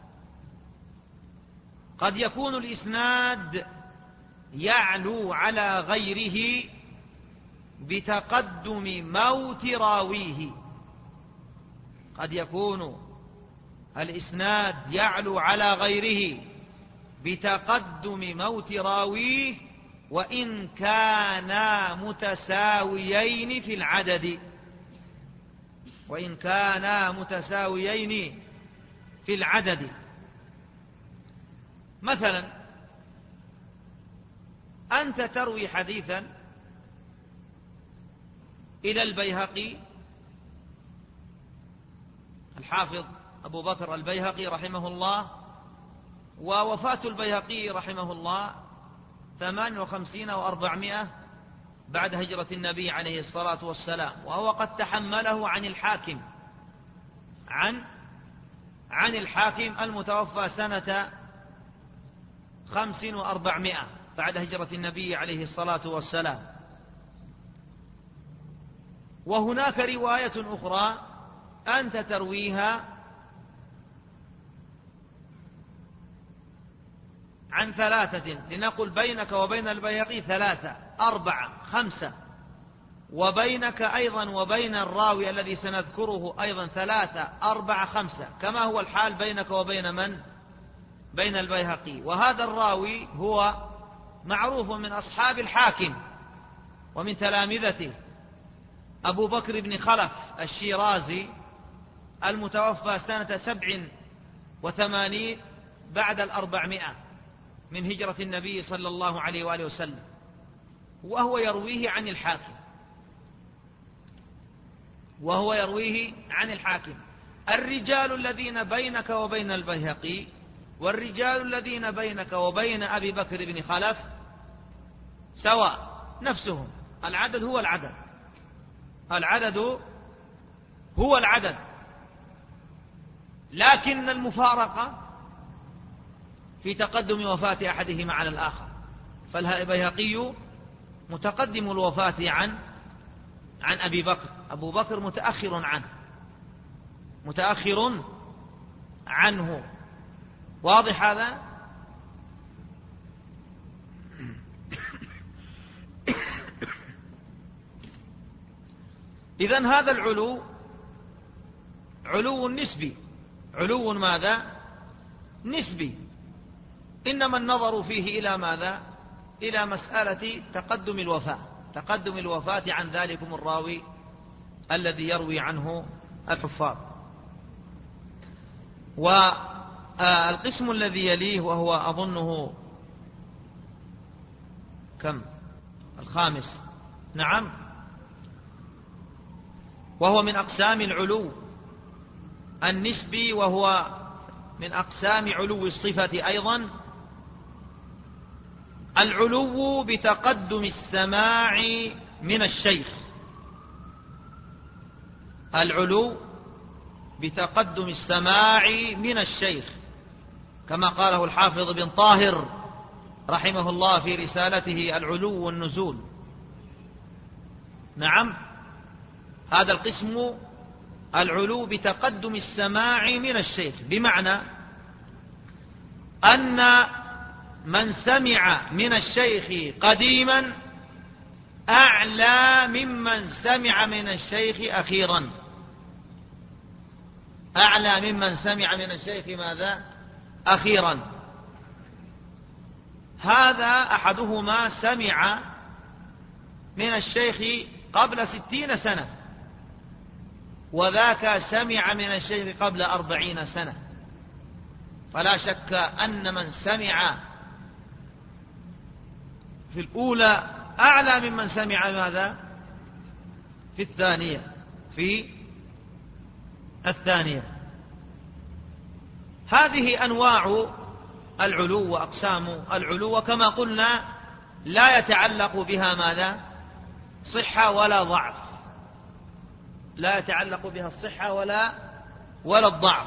قد يكون الإسناد يعلو على غيره بتقدم موت راويه، قد يكون الإسناد يعلو على غيره بتقدم موت راويه وإن كانا متساويين في العدد، وإن كانا متساويين في العدد. مثلا أنت تروي حديثا إلى البيهقي، الحافظ أبو بكر البيهقي رحمه الله، ووفاة البيهقي رحمه الله ثمان وخمسين وأربعمائة بعد هجرة النبي عليه الصلاة والسلام، وهو قد تحمله عن الحاكم عن عن الحاكم المتوفى سنة خمس وأربعمائة بعد هجرة النبي عليه الصلاة والسلام. وهناك رواية أخرى أنت ترويها عن ثلاثة، لنقل بينك وبين البيهقي ثلاثة أربعة خمسة، وبينك أيضا وبين الراوي الذي سنذكره أيضا ثلاثة أربعة خمسة، كما هو الحال بينك وبين من؟ بين البيهقي. وهذا الراوي هو معروف من أصحاب الحاكم ومن تلامذته، أبو بكر بن خلف الشيرازي المتوفى سنة سبع وثمانين بعد الأربعمائة، من هجرة النبي صلى الله عليه وآله وسلم، وهو يرويه عن الحاكم وهو يرويه عن الحاكم الرجال الذين بينك وبين البيهقي والرجال الذين بينك وبين أبي بكر بن خلف سواء، نفسهم، العدد هو العدد العدد هو العدد لكن المفارقة في تقدم وفاة أحدهما على الآخر. فالبيهقي متقدم الوفاة عن عن أبي بكر، أبو بكر متأخر عنه متأخر عنه واضح هذا؟ إذن هذا العلو علو نسبي، علو ماذا؟ نسبي، إنما النظر فيه إلى ماذا؟ إلى مسألة تقدم الوفاة تقدم الوفاة عن ذلكم الراوي الذي يروي عنه الحفاظ. والقسم الذي يليه وهو أظنه كم؟ الخامس، نعم، وهو من أقسام العلو النسبي، وهو من أقسام علو الصفة أيضا، العلو بتقدم السماع من الشيخ العلو بتقدم السماع من الشيخ كما قاله الحافظ بن طاهر رحمه الله في رسالته العلو والنزول. نعم، هذا القسم العلو بتقدم السماع من الشيخ، بمعنى أن من سمع من الشيخ قديما أعلى ممن سمع من الشيخ أخيرا أعلى ممن سمع من الشيخ ماذا؟ أخيرا. هذا أحدهما سمع من الشيخ قبل ستين سنة، وذاك سمع من الشيخ قبل أربعين سنة، فلا شك أن من سمع في الأولى أعلى ممن سمع ماذا؟ في الثانية في الثانية. هذه أنواع العلو وأقسام العلو، وكما قلنا لا يتعلق بها ماذا؟ صحة ولا ضعف لا يتعلق بها الصحة ولا ولا الضعف.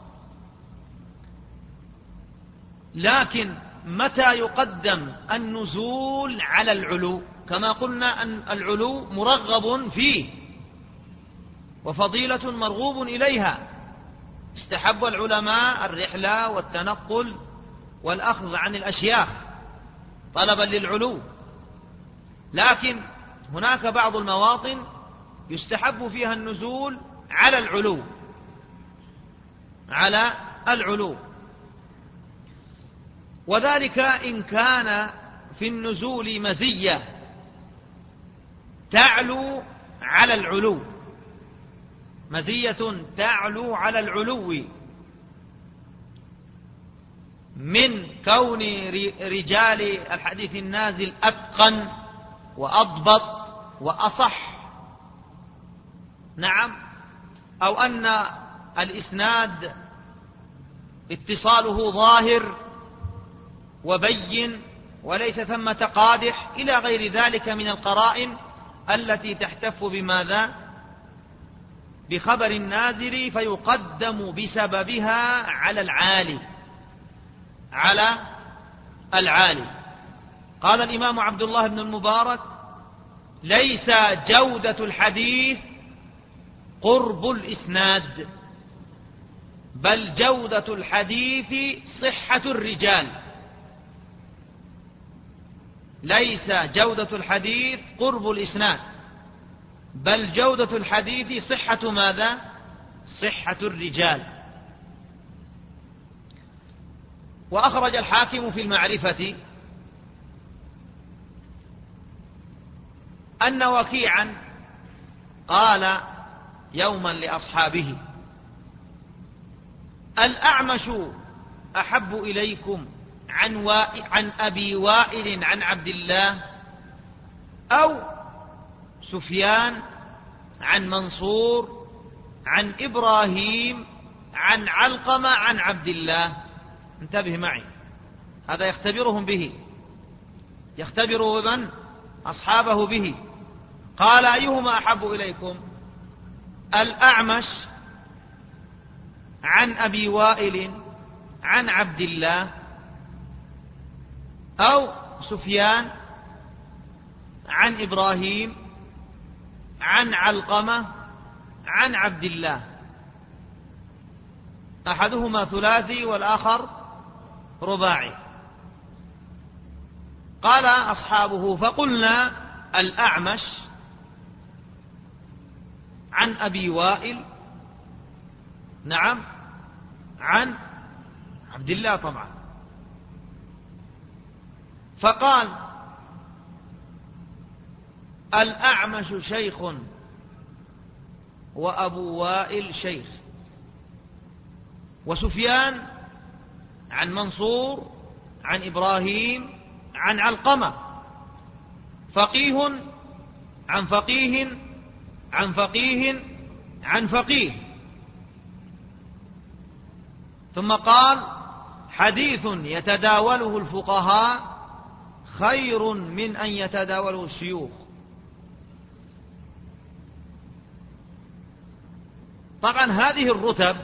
لكن متى يقدم النزول على العلو؟ كما قلنا أن العلو مرغب فيه وفضيلة مرغوب إليها، استحب العلماء الرحلة والتنقل والأخذ عن الأشياخ طلبا للعلو، لكن هناك بعض المواطن يستحب فيها النزول على العلو على العلو وذلك إن كان في النزول مزية تعلو على العلو مزية تعلو على العلو من كون رجال الحديث النازل أتقن وأضبط وأصح، نعم، أو أن الإسناد اتصاله ظاهر وبين وليس ثمة قادح إلى غير ذلك من القرائن التي تحتف بماذا؟ بخبر النازل، فيقدم بسببها على العالي على العالي. قال الإمام عبد الله بن المبارك: ليس جودة الحديث قرب الإسناد، بل جودة الحديث صحة الرجال. ليس جودة الحديث قرب الإسناد، بل جودة الحديث صحة ماذا؟ صحة الرجال. وأخرج الحاكم في المعرفة أن وكيعا قال يوما لأصحابه: الأعمش أحب إليكم عن, وائل عن أبي وائل عن عبد الله، أو سفيان عن منصور عن إبراهيم عن علقمة عن عبد الله. انتبه معي، هذا يختبرهم به، يختبر من أصحابه به. قال: أيهما أحب إليكم؟ الأعمش عن أبي وائل عن عبد الله، أو سفيان عن إبراهيم عن علقمة عن عبد الله؟ أحدهما ثلاثي والآخر رباعي. قال أصحابه: فقلنا الأعمش عن أبي وائل، نعم، عن عبد الله طبعا. فقال: الأعمش شيخ وأبو وائل شيخ، وسفيان عن منصور عن إبراهيم عن علقمة، فقيه عن فقيه عن فقيه عن فقيه. ثم قال: حديث يتداوله الفقهاء خير من أن يتداوله الشيوخ. طبعا هذه الرتب،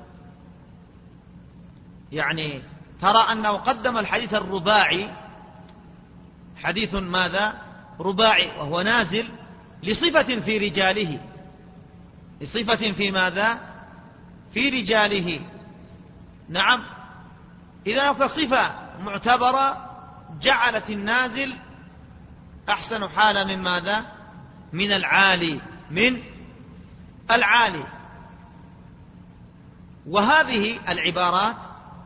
يعني ترى أنه قدم الحديث الرباعي، حديث ماذا؟ رباعي، وهو نازل لصفة في رجاله، لصفة في ماذا؟ في رجاله. نعم، إذا فصفة معتبرة جعلت النازل أحسن حالا من ماذا؟ من العالي، من العالي. وهذه العبارات،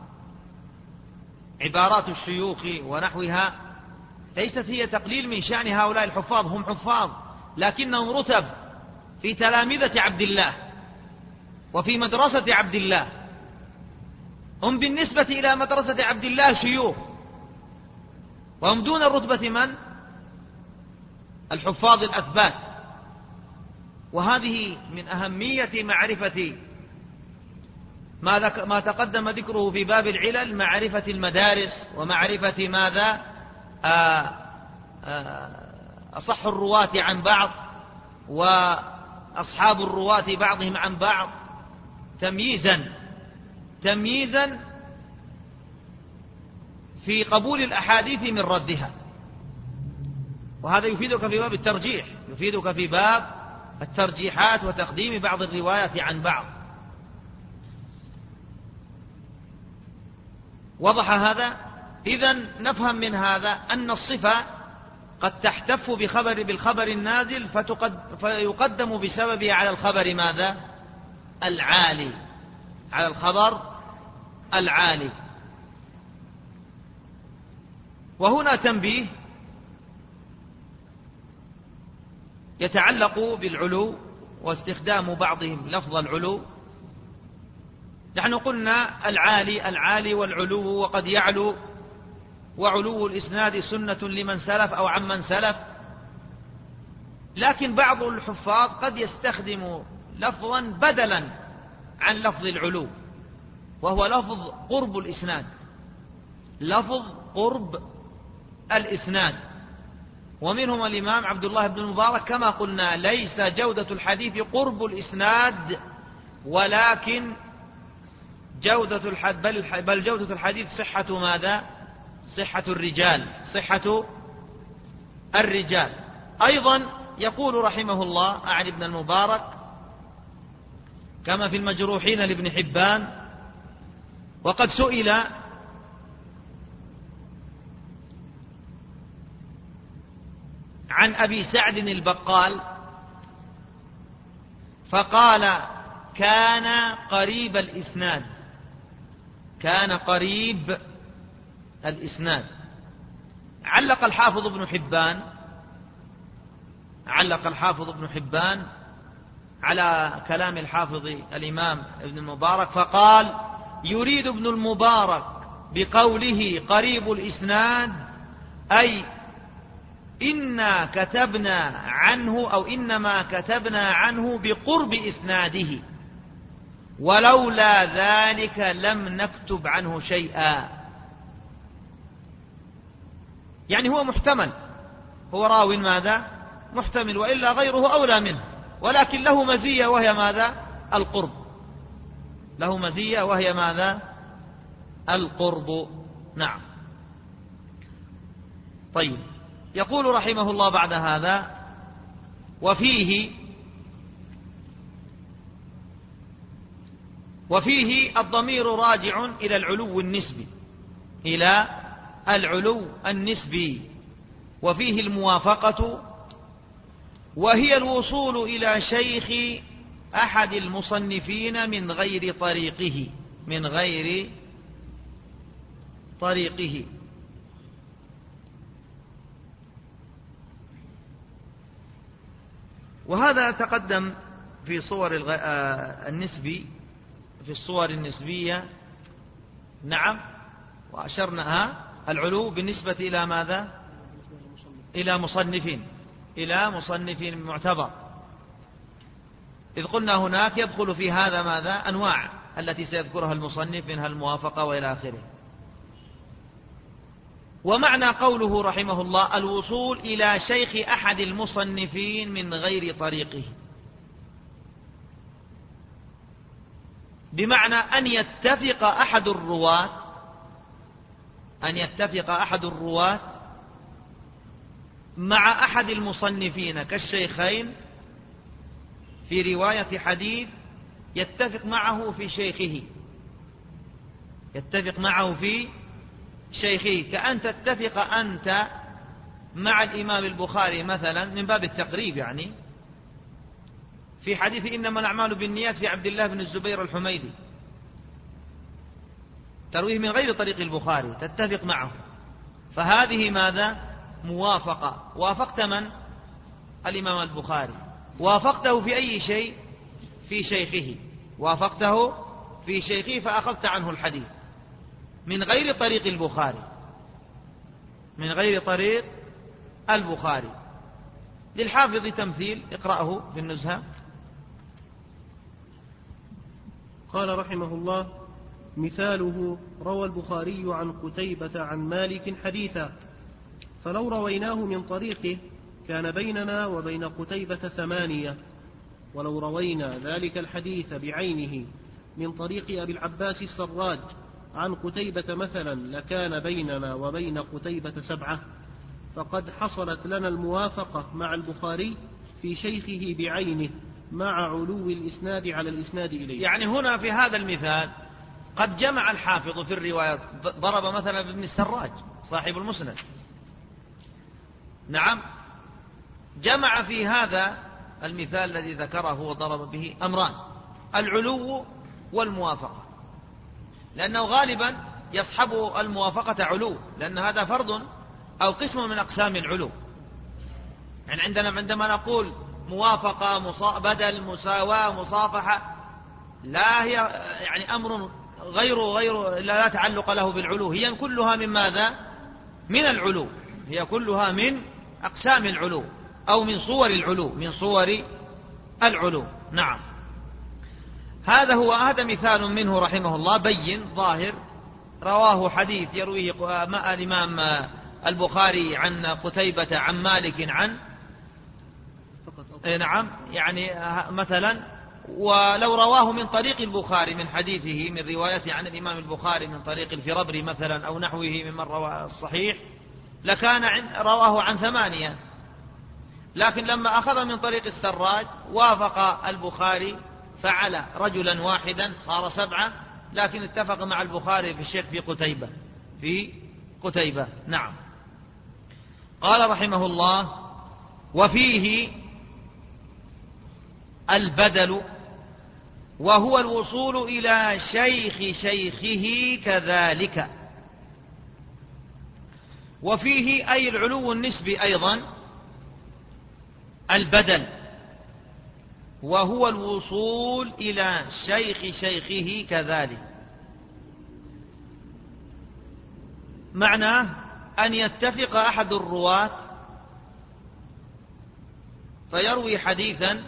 عبارات الشيوخ ونحوها، ليست هي تقليل من شأن هؤلاء الحفاظ، هم حفاظ لكنهم رتب في تلامذة عبد الله وفي مدرسة عبد الله، هم بالنسبة إلى مدرسة عبد الله شيوخ، وهم دون رتبة من؟ الحفاظ الأثبات. وهذه من أهمية معرفة ما ما تقدم ذكره في باب العلل، معرفة المدارس ومعرفة ماذا؟ آآ آآ أصح الرواة عن بعض وأصحاب الرواة بعضهم عن بعض، تمييزا تمييزا في قبول الأحاديث من ردها. وهذا يفيدك في باب الترجيح، يفيدك في باب الترجيحات وتقديم بعض الروايات عن بعض. وضح هذا؟ إذن نفهم من هذا أن الصفة قد تحتف بخبر بالخبر النازل فيقدم بسببه على الخبر ماذا؟ العالي، على الخبر العالي. وهنا تنبيه يتعلق بالعلو واستخدام بعضهم لفظ العلو. نحن قلنا العالي العالي والعلو، وقد يعلو، وعلو الإسناد سنة لمن سلف أو عمن سلف. لكن بعض الحفاظ قد يستخدم لفظا بدلا عن لفظ العلو، وهو لفظ قرب الإسناد، لفظ قرب الإسناد. ومنهم الإمام عبد الله بن المبارك، كما قلنا ليس جودة الحديث قرب الإسناد، ولكن جودة الحديث بل, بل جودة الحديث صحة ماذا؟ صحة الرجال، صحة الرجال. أيضا يقول رحمه الله عن ابن المبارك كما في المجروحين لابن حبان: وقد سئل عن أبي سعد البقال فقال: كان قريب الإسناد، كان قريب الإسناد. علق الحافظ ابن حبان علق الحافظ ابن حبان على كلام الحافظ الإمام ابن المبارك فقال: يريد ابن المبارك بقوله قريب الإسناد أي إنا كتبنا عنه أو إنما كتبنا عنه بقرب إسناده، ولولا ذلك لم نكتب عنه شيئا. يعني هو محتمل، هو راو ماذا؟ محتمل، وإلا غيره أولى منه، ولكن له مزية وهي ماذا؟ القرب. له مزية وهي ماذا؟ القرب. نعم. طيب، يقول رحمه الله بعد هذا: وفيه وفيه الضمير راجع إلى العلو النسبي، إلى العلو النسبي، وفيه الموافقة، وهي الوصول إلى شيخ أحد المصنفين من غير طريقه من غير طريقه وهذا تقدم في صور النسبي، في الصور النسبية. نعم، وأشرنا العلو بالنسبة إلى ماذا؟ إلى مصنفين، إلى مصنف معتبر، إذ قلنا هناك يدخل في هذا ماذا؟ أنواع التي سيذكرها المصنف، منها الموافقة وإلى آخره. ومعنى قوله رحمه الله الوصول إلى شيخ أحد المصنفين من غير طريقه، بمعنى أن يتفق أحد الرواة أن يتفق أحد الرواة مع أحد المصنفين كالشيخين في رواية حديث، يتفق معه في شيخه يتفق معه في شيخه كأن تتفق أنت مع الإمام البخاري مثلا، من باب التقريب يعني، في حديث إنما الأعمال بالنيات في عبد الله بن الزبير الحميدي، ترويه من غير طريق البخاري، تتفق معه، فهذه ماذا؟ موافقة. وافقت من؟ الإمام البخاري. وافقته في أي شيء؟ في شيخه. وافقته في شيخه فأخذت عنه الحديث من غير طريق البخاري من غير طريق البخاري. للحافظ تمثيل، اقرأه في النزهة. قال رحمه الله: مثاله روى البخاري عن قتيبة عن مالك حديثا، فلو رويناه من طريقه كان بيننا وبين قتيبة ثمانية، ولو روينا ذلك الحديث بعينه من طريق أبي العباس السراج عن قتيبة مثلا لكان بيننا وبين قتيبة سبعة، فقد حصلت لنا الموافقة مع البخاري في شيخه بعينه مع علو الإسناد على الإسناد إليه. يعني هنا في هذا المثال قد جمع الحافظ في الرواية، ضرب مثلا بابن السراج صاحب المسند، نعم، جمع في هذا المثال الذي ذكره وضرب به أمران: العلو والموافقة، لأنه غالبا يصحب الموافقة علو، لأن هذا فرض أو قسم من أقسام العلو. يعني عندنا عندما نقول موافقة، مصا... بدل، مساواة، مصافحة، لا هي يعني أمر غير غير لا تعلق له بالعلو، هي كلها من ماذا؟ من العلو، هي كلها من أقسام العلو أو من صور العلو من صور العلو. نعم، هذا هو هذا مثال منه رحمه الله بين ظاهر، رواه حديث يرويه الإمام البخاري عن قتيبة عن مالك عن نعم يعني مثلا، ولو رواه من طريق البخاري من حديثه من روايته عن الإمام البخاري من طريق الفربري مثلا أو نحوه ممن روى الصحيح لكان رواه عن ثمانية، لكن لما أخذ من طريق السراج وافق البخاري فعل رجلا واحدا صار سبعة، لكن اتفق مع البخاري في الشيخ في قتيبة في قتيبة. نعم. قال رحمه الله: وفيه البدل، وهو الوصول إلى شيخ شيخه كذلك. وفيه أي العلو النسبي أيضا البدل، وهو الوصول إلى شيخ شيخه كذلك. معناه أن يتفق أحد الرواة فيروي حديثا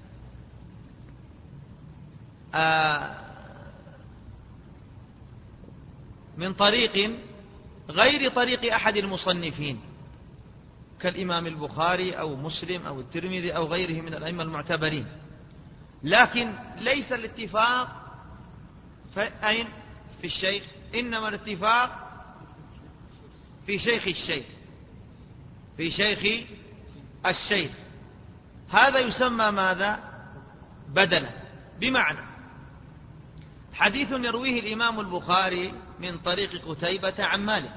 من طريق غير طريق أحد المصنفين كالإمام البخاري أو مسلم أو الترمذي أو غيره من الأئمة المعتبرين، لكن ليس الاتفاق أين في الشيخ، إنما الاتفاق في شيخ الشيخ في شيخ الشيخ. هذا يسمى ماذا؟ بدلا. بمعنى حديث يرويه الإمام البخاري من طريق قتيبة عن مالك،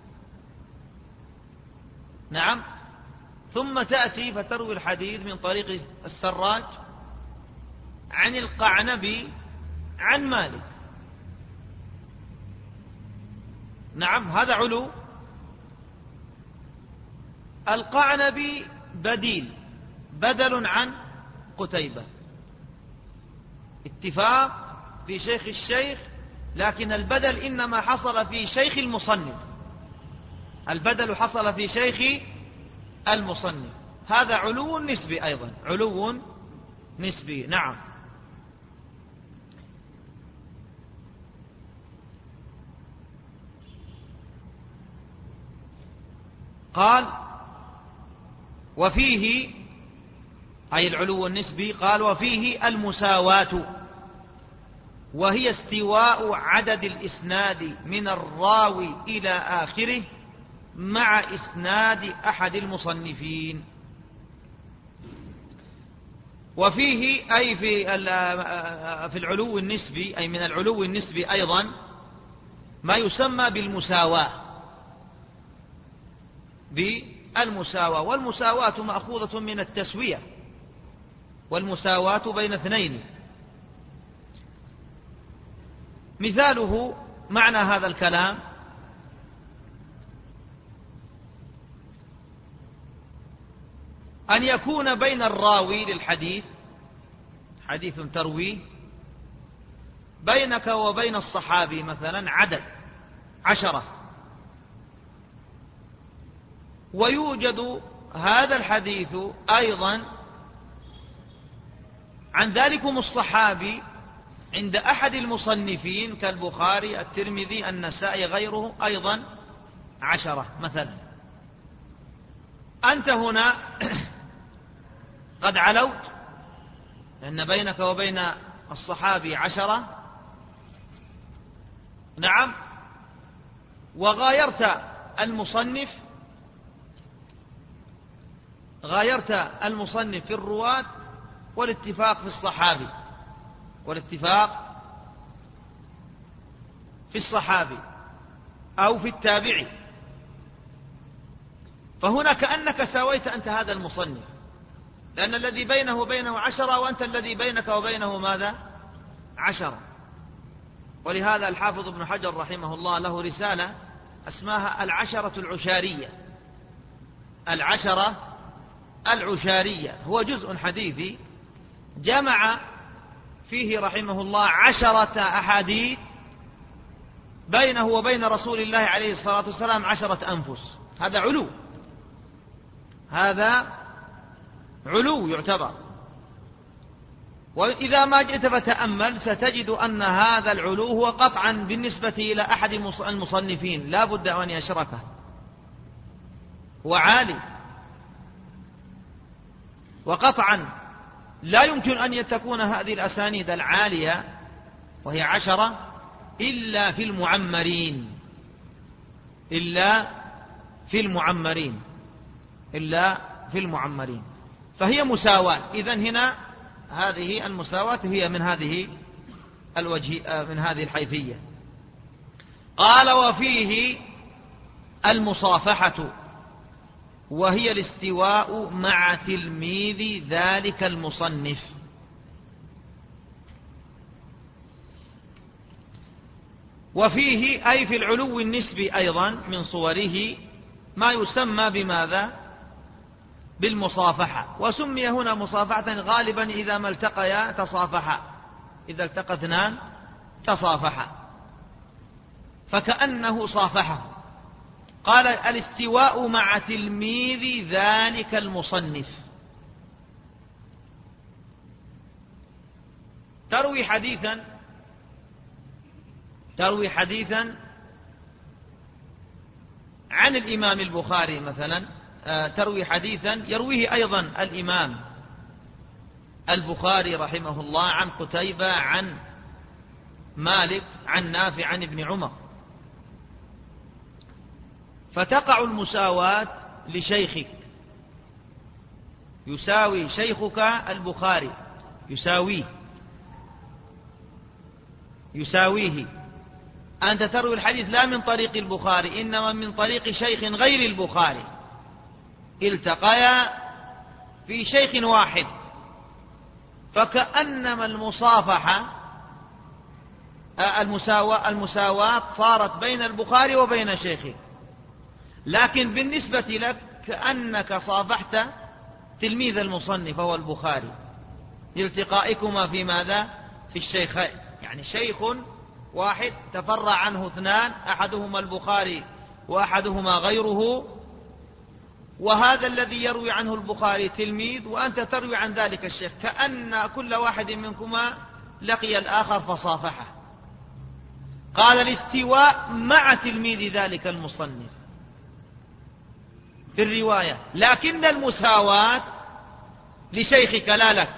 نعم، ثم تأتي فتروي الحديث من طريق السراج عن القعنبي عن مالك، نعم، هذا علو. القعنبي بديل بدل عن قتيبة، اتفاق في شيخ الشيخ، لكن البدل إنما حصل في شيخ المصنف، البدل حصل في شيخ المصنف. هذا علو نسبي أيضا، علو نسبي، نعم. قال وفيه، أي العلو النسبي، قال وفيه المساواة، وهي استواء عدد الإسناد من الراوي إلى آخره مع إسناد أحد المصنفين. وفيه أي في في العلو النسبي، أي من العلو النسبي أيضا ما يسمى بالمساواة، بالمساواة والمساواة مأخوذة من التسوية، والمساواة بين اثنين. مثاله معنى هذا الكلام أن يكون بين الراوي للحديث، حديث ترويه، بينك وبين الصحابي مثلا عدد عشرة، ويوجد هذا الحديث أيضا عن ذلكم الصحابي عند أحد المصنفين كالبخاري، الترمذي، النسائي، غيره أيضا عشرة مثلا. أنت هنا قد علوت لأن بينك وبين الصحابي عشرة، نعم، وغايرت المصنف غايرت المصنف في الرواة والاتفاق في الصحابي، والاتفاق في الصحابي أو في التابعي، فهنا كأنك ساويت أنت هذا المصنف، لأن الذي بينه وبينه عشرة وأنت الذي بينك وبينه ماذا؟ عشرة. ولهذا الحافظ ابن حجر رحمه الله له رسالة اسمها العشرة العشارية، العشرة العشارية، هو جزء حديثي جمع فيه رحمه الله عشرة أحاديث بينه وبين رسول الله عليه الصلاة والسلام عشرة أنفس. هذا علو، هذا علو يعتبر. وإذا ما جئت فتأمل ستجد أن هذا العلو هو قطعا بالنسبة إلى أحد المصنفين لا بد أن يشركه، هو عالي، وقطعا لا يمكن أن تكون هذه الأسانيد العالية وهي عشرة إلا في المعمرين، إلا في المعمرين إلا في المعمرين فهي مساواة. إذن هنا هذه المساواة هي من هذه الوجه، من هذه الحيثية. قال وفيه المصافحة، وهي الاستواء مع تلميذ ذلك المصنف. وفيه أي في العلو النسبي أيضا من صوره ما يسمى بماذا؟ بالمصافحة. وسمي هنا مصافحة غالبا إذا ما التقيا تصافحا، إذا التقى اثنان تصافحا، فكأنه صافحه قال الاستواء مع تلميذ ذلك المصنف. تروي حديثا تروي حديثا عن الإمام البخاري مثلا، تروي حديثا يرويه أيضا الإمام البخاري رحمه الله عن قتيبة عن مالك عن نافع عن ابن عمر، فتقع المساواة لشيخك، يساوي شيخك البخاري، يساويه يساويه أنت تروي الحديث لا من طريق البخاري إنما من طريق شيخ غير البخاري، التقيا في شيخ واحد، فكأنما المصافحة المساواة, المساواة صارت بين البخاري وبين شيخه، لكن بالنسبة لك كأنك صافحت تلميذ المصنف هو البخاري لالتقائكما في ماذا؟ في الشيخين، يعني شيخ واحد تفرع عنه اثنان، أحدهما البخاري وأحدهما غيره، وهذا الذي يروي عنه البخاري تلميذ وأنت تروي عن ذلك الشيخ، كأن كل واحد منكما لقي الآخر فصافحه. قال الاستواء مع تلميذ ذلك المصنف في الرواية، لكن المساواة لشيخك لا لك،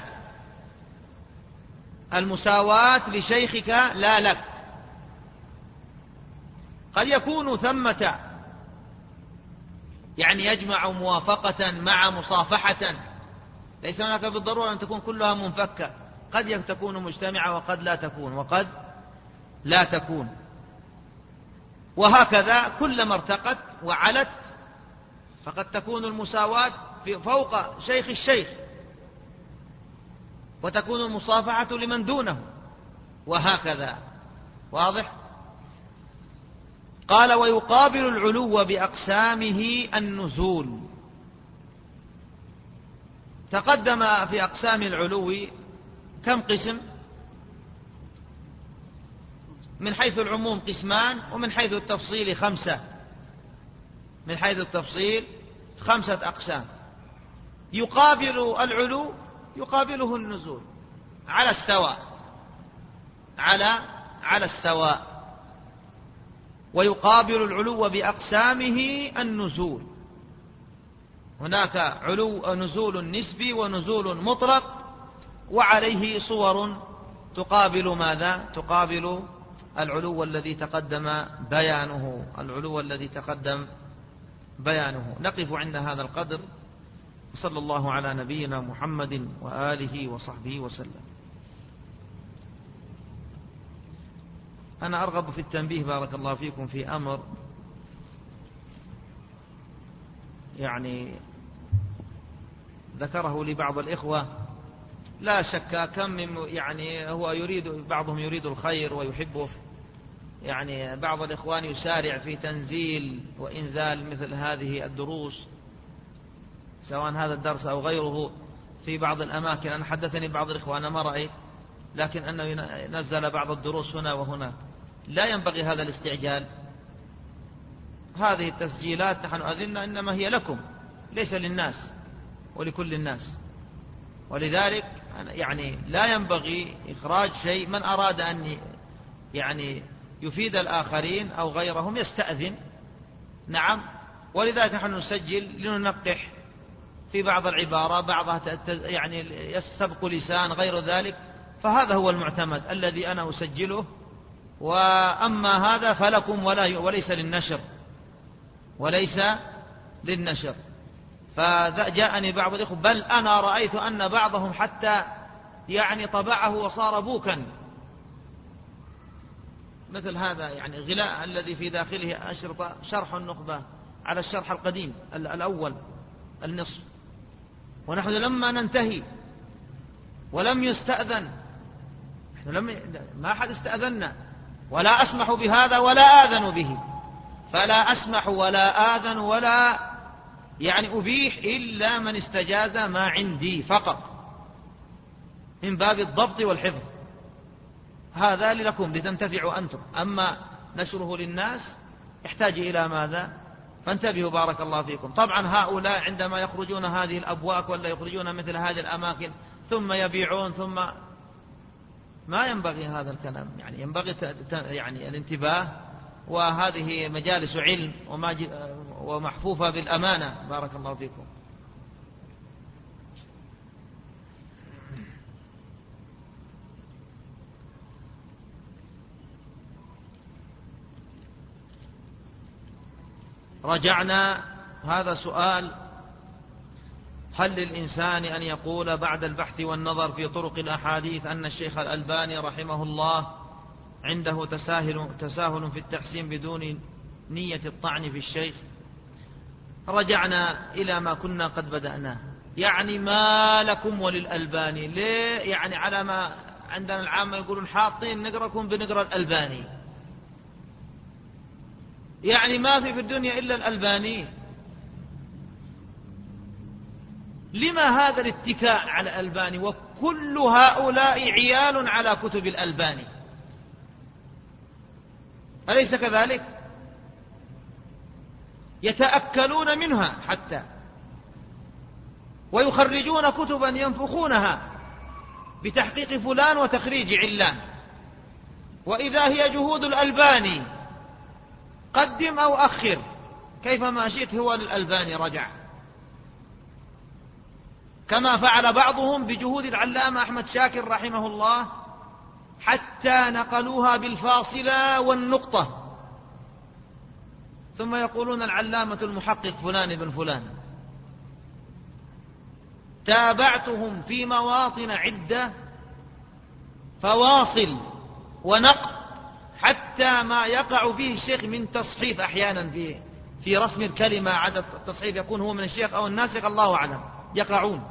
المساواة لشيخك لا لك. قد يكون ثمة يعني يجمع موافقة مع مصافحة، ليس هناك بالضرورة أن تكون كلها منفكة، قد تكون مجتمعة وقد لا تكون وقد لا تكون، وهكذا كلما ارتقت وعلت فقد تكون المساواة فوق شيخ الشيخ وتكون المصافحة لمن دونه، وهكذا. واضح؟ قال ويقابل العلو بأقسامه النزول. تقدم في أقسام العلو كم قسم؟ من حيث العموم قسمان، ومن حيث التفصيل خمسة، من حيث التفصيل خمسة أقسام. يقابل العلو يقابله النزول على السواء، على على السواء. ويقابل العلو بأقسامه النزول، هناك علو نزول نسبي ونزول مطلق، وعليه صور تقابل ماذا؟ تقابل العلو الذي تقدم بيانه، العلو الذي تقدم بيانه. نقف عند هذا القدر، صلى الله على نبينا محمد وآله وصحبه وسلم. أنا أرغب في التنبيه بارك الله فيكم في أمر يعني ذكره لي بعض الإخوة، لا شك كم من يعني هو يريد، بعضهم يريد الخير ويحبه، يعني بعض الإخوان يسارع في تنزيل وإنزال مثل هذه الدروس، سواء هذا الدرس أو غيره في بعض الأماكن. أنا حدثني بعض الإخوة، أنا ما رأيت، لكن أنه نزل بعض الدروس هنا وهنا. لا ينبغي هذا الاستعجال. هذه التسجيلات نحن أذلنا إنما هي لكم، ليس للناس ولكل الناس، ولذلك يعني لا ينبغي إخراج شيء. من أراد أن يعني يفيد الآخرين أو غيرهم يستأذن، نعم، ولذلك نحن نسجل لننقح في بعض العبارة، بعضها يعني يسبق لسان غير ذلك، فهذا هو المعتمد الذي أنا أسجله. وأما هذا فلكم ولا وليس للنشر، وليس للنشر. فجاءني بعض الإخوة، بل أنا رأيت أن بعضهم حتى يعني طبعه وصار بوكا مثل هذا، يعني غلاء الذي في داخله أشرطة شرح النخبة على الشرح القديم الأول النصف، ونحن لما ننتهي ولم يستأذن، نحن لم ما أحد استأذننا، ولا أسمح بهذا ولا آذن به، فلا أسمح ولا آذن ولا يعني أبيح إلا من استجاز ما عندي فقط، من باب الضبط والحفظ. هذا لكم لتنتفعوا أنتم، أما نشره للناس يحتاج إلى ماذا؟ فانتبهوا بارك الله فيكم. طبعا هؤلاء عندما يخرجون هذه الأبواك ولا يخرجون مثل هذه الأماكن ثم يبيعون ثم ما ينبغي هذا الكلام، يعني ينبغي يعني الانتباه، وهذه مجالس علم ومحفوفة بالأمانة بارك الله فيكم. رجعنا. هذا سؤال: هل للإنسان أن يقول بعد البحث والنظر في طرق الأحاديث أن الشيخ الألباني رحمه الله عنده تساهل, تساهل في التحسين بدون نية الطعن في الشيخ؟ رجعنا إلى ما كنا قد بدأناه، يعني ما لكم وللألباني ليه؟ يعني على ما عندنا العامة يقولون حاطين نقركم بنقر الألباني، يعني ما في في الدنيا إلا الألباني. لما هذا الاتكاء على الألباني وكل هؤلاء عيال على كتب الألباني؟ أليس كذلك؟ يتأكلون منها حتى، ويخرجون كتبا ينفخونها بتحقيق فلان وتخريج علان، وإذا هي جهود الألباني قدم أو أخر كيفما شئت هو للألباني رجع، كما فعل بعضهم بجهود العلامة أحمد شاكر رحمه الله حتى نقلوها بالفاصلة والنقطة، ثم يقولون العلامة المحقق فلان بن فلان. تابعتهم في مواطن عدة فواصل ونقط حتى ما يقع فيه الشيخ من تصحيف، أحيانا في في رسم الكلمة عدد التصحيف يكون هو من الشيخ أو الناسخ الله أعلم، يقعون.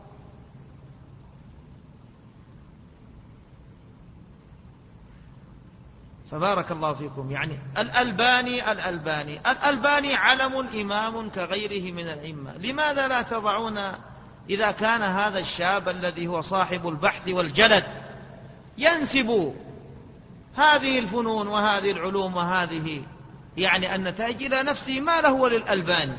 فبارك الله فيكم. يعني الألباني الألباني الألباني علم إمام كغيره من الأئمة، لماذا لا تضعون إذا كان هذا الشاب الذي هو صاحب البحث والجلد ينسب هذه الفنون وهذه العلوم وهذه يعني النتائج إلى نفسه، ما له وللألباني؟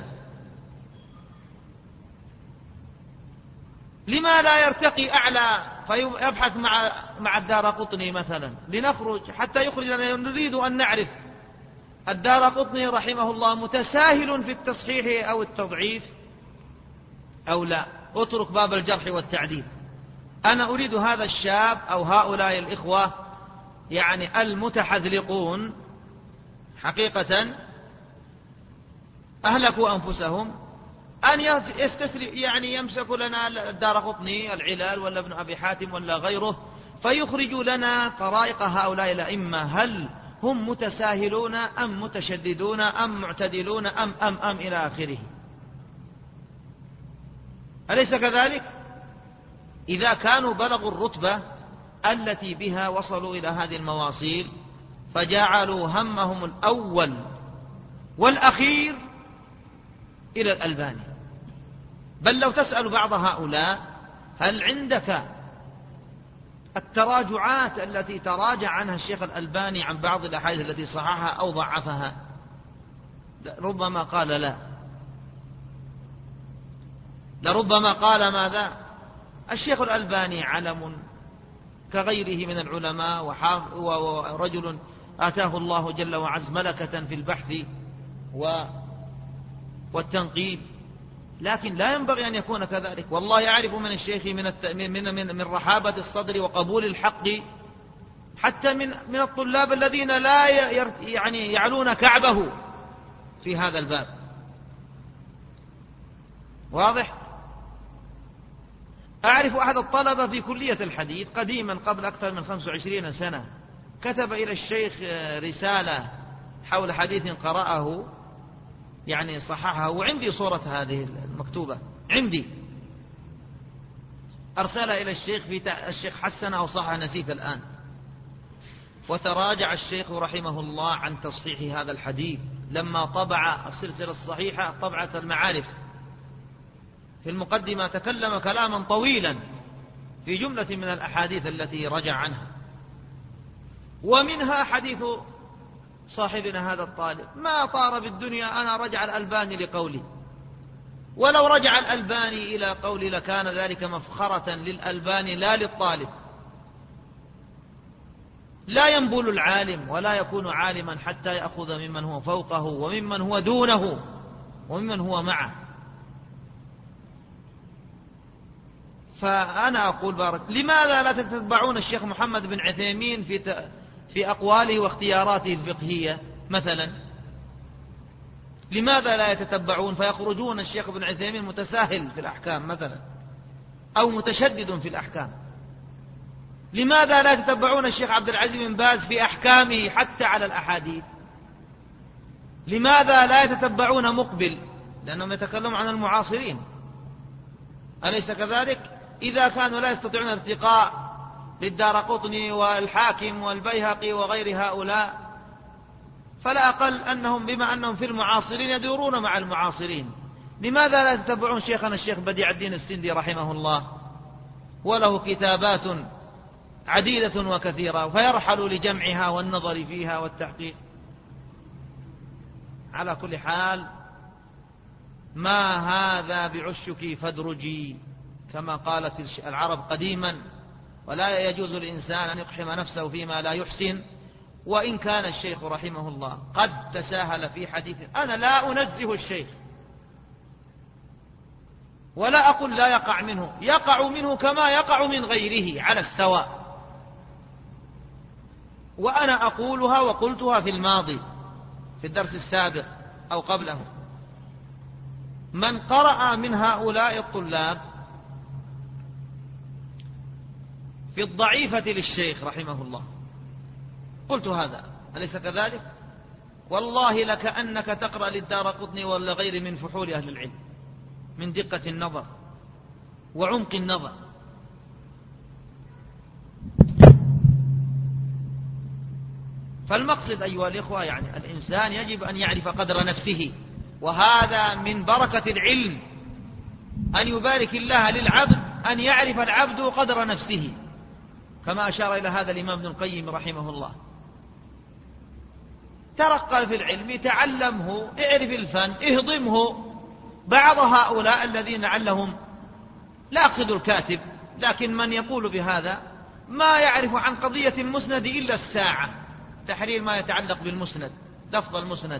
لما لا يرتقي أعلى فيبحث مع مع الدارقطني مثلا لنخرج حتى يخرج لنا؟ نريد أن نعرف الدارقطني رحمه الله متساهل في التصحيح أو التضعيف أو لا، اترك باب الجرح والتعديل. أنا أريد هذا الشاب أو هؤلاء الإخوة يعني المتحذلقون حقيقة أهلكوا أنفسهم أن يستسلم، يعني يمسكوا لنا الدارقطني العلال ولا ابن أبي حاتم ولا غيره فيخرجوا لنا طرائق هؤلاء الأئمة، هل هم متساهلون أم متشددون أم معتدلون أم أم أم إلى آخره. أليس كذلك؟ إذا كانوا بلغوا الرتبة التي بها وصلوا إلى هذه المواصيل فجعلوا همهم الأول والأخير إلى الألباني. بل لو تسأل بعض هؤلاء هل عندك التراجعات التي تراجع عنها الشيخ الألباني عن بعض الأحاديث التي صححها أو ضعفها؟ ربما قال لا، لربما قال ماذا؟ الشيخ الألباني علم كغيره من العلماء ورجل آتاه الله جل وعز ملكة في البحث والتنقيب، لكن لا ينبغي أن يكون كذلك. والله يعرف من الشيخ من من من, من رحابة الصدر وقبول الحق حتى من من الطلاب الذين لا يعني يعلون كعبه في هذا الباب. واضح؟ أعرف أحد الطلبة في كلية الحديث قديما قبل أكثر من خمس وعشرين سنة كتب إلى الشيخ رسالة حول حديث قرأه يعني صححه، وعندي صورة هذه المكتوبة عندي، أرسل إلى الشيخ في الشيخ حسن أو صحح نسيت الآن، وتراجع الشيخ رحمه الله عن تصحيح هذا الحديث لما طبع السلسلة الصحيحة طبعة المعارف. في المقدمة تكلم كلاما طويلا في جملة من الأحاديث التي رجع عنها، ومنها حديث صاحبنا هذا الطالب ما طار بالدنيا أنا رجع الألباني لقولي، ولو رجع الألباني إلى قولي لكان ذلك مفخرة للألباني لا للطالب. لا ينبل العالم ولا يكون عالما حتى يأخذ ممن هو فوقه وممن هو دونه وممن هو معه. فأنا أقول بارك، لماذا لا تتبعون الشيخ محمد بن عثيمين في في أقواله واختياراته الفقهية مثلا؟ لماذا لا يتتبعون فيخرجون الشيخ ابن عثيمين متساهل في الأحكام مثلا أو متشدد في الأحكام؟ لماذا لا يتتبعون الشيخ عبد العزيز بن باز في أحكامه حتى على الأحاديث؟ لماذا لا يتتبعون مقبل؟ لأنهم يتكلمون عن المعاصرين، أليس كذلك؟ إذا كانوا لا يستطيعون ارتقاء للدارقطني والحاكم والبيهقي وغير هؤلاء، فلا أقل أنهم بما أنهم في المعاصرين يدورون مع المعاصرين. لماذا لا تتبعون شيخنا الشيخ بديع الدين السندي رحمه الله، وله كتابات عديدة وكثيرة، فيرحل لجمعها والنظر فيها والتحقيق. على كل حال ما هذا بعشك فادرجي كما قالت العرب قديما، ولا يجوز للإنسان أن يقحم نفسه فيما لا يحسن. وإن كان الشيخ رحمه الله قد تساهل في حديث، أنا لا أنزه الشيخ ولا أقول لا يقع منه، يقع منه كما يقع من غيره على السواء، وأنا أقولها وقلتها في الماضي في الدرس السابق أو قبله. من قرأ من هؤلاء الطلاب في الضعيفة للشيخ رحمه الله، قلت هذا أليس كذلك؟ والله لكأنك تقرأ للدارقطني ولا غير من فحول أهل العلم، من دقة النظر وعمق النظر. فالمقصد أيها الإخوة يعني الإنسان يجب أن يعرف قدر نفسه، وهذا من بركة العلم أن يبارك الله للعبد أن يعرف العبد قدر نفسه، كما أشار إلى هذا الإمام ابن القيم رحمه الله. ترقى في العلم، تعلمه، اعرف الفن، اهضمه. بعض هؤلاء الذين لعلهم، لا أقصد الكاتب، لكن من يقول بهذا ما يعرف عن قضية المسند إلا الساعة، تحرير ما يتعلق بالمسند، لفظ المسند.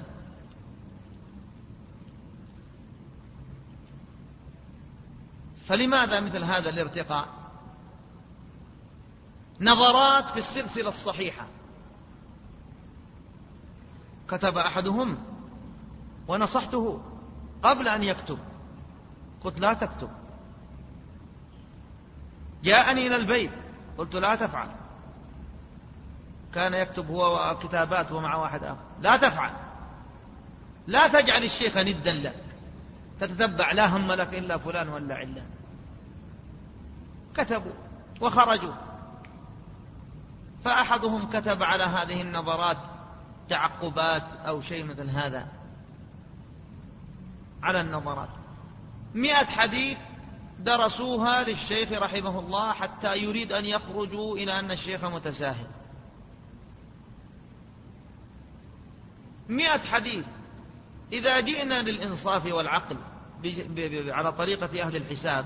فلماذا مثل هذا الارتقاء؟ نظرات في السلسلة الصحيحة كتب أحدهم ونصحته قبل أن يكتب، قلت لا تكتب. جاءني إلى البيت قلت لا تفعل، كان يكتب هو وكتابات ومع واحد آخر، لا تفعل، لا تجعل الشيخ ندا لك تتتبع، لا هم لك إلا فلان ولا علان. كتبوا وخرجوا، فأحدهم كتب على هذه النظرات تعقبات أو شيء مثل هذا على النظرات، مئة حديث درسوها للشيخ رحمه الله حتى يريد أن يخرجوا إلى أن الشيخ متساهل. مئة حديث. إذا جئنا للإنصاف والعقل على طريقة أهل الحساب،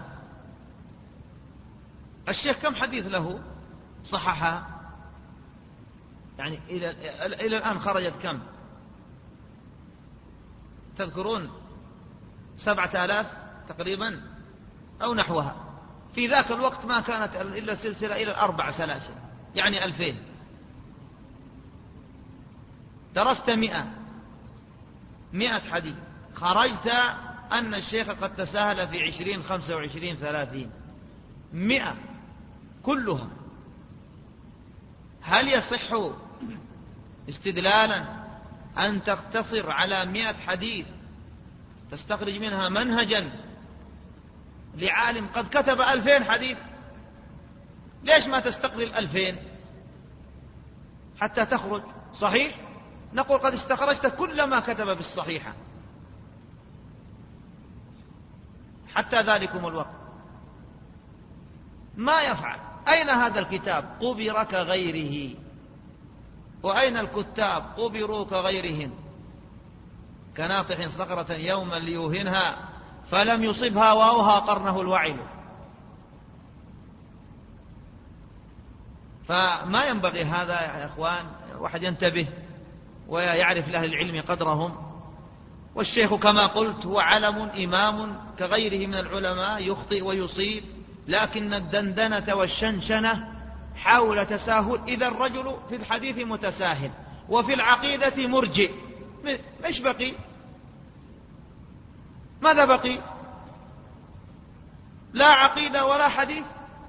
الشيخ كم حديث له صححها؟ يعني إلى, إلى الآن خرجت كم تذكرون؟ سبعة آلاف تقريبا أو نحوها. في ذاك الوقت ما كانت إلا سلسلة إلى الأربع سلاسل، يعني ألفين. درست مئة مئة حديث، خرجت أن الشيخ قد تساهل في عشرين خمسة وعشرين ثلاثين. مئة كلها. هل يصح استدلالا أن تقتصر على مئة حديث تستخرج منها منهجا لعالم قد كتب ألفين حديث؟ ليش ما تستقبل ألفين حتى تخرج صحيح؟ نقول قد استخرجت كل ما كتب بالصحيحة حتى ذلكم الوقت. ما يفعل. أين هذا الكتاب؟ قبر كغيره. وأين الكتاب قبروا كغيرهم كناطح صخرة يوما ليوهنها فلم يصبها واوها قرنه الوعل. فما ينبغي هذا يا إخوان، واحد ينتبه ويعرف لأهل العلم قدرهم. والشيخ كما قلت هو علم إمام كغيره من العلماء، يخطئ ويصيب، لكن الدندنة والشنشنة حول تساهل. إذا الرجل في الحديث متساهل وفي العقيدة مرجئ، ايش بقي؟ ماذا بقي؟ لا عقيدة ولا حديث.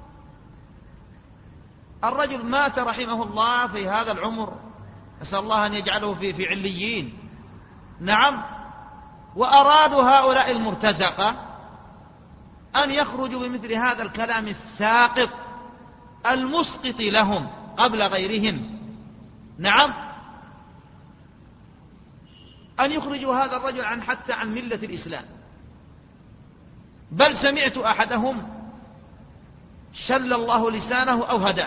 الرجل مات رحمه الله في هذا العمر، أسأل الله أن يجعله في في عليين. نعم، وأرادوا هؤلاء المرتزقة أن يخرجوا بمثل هذا الكلام الساقط المسقط لهم قبل غيرهم. نعم، أن يخرجوا هذا الرجل عن حتى عن ملة الإسلام. بل سمعت أحدهم شل الله لسانه أو هداه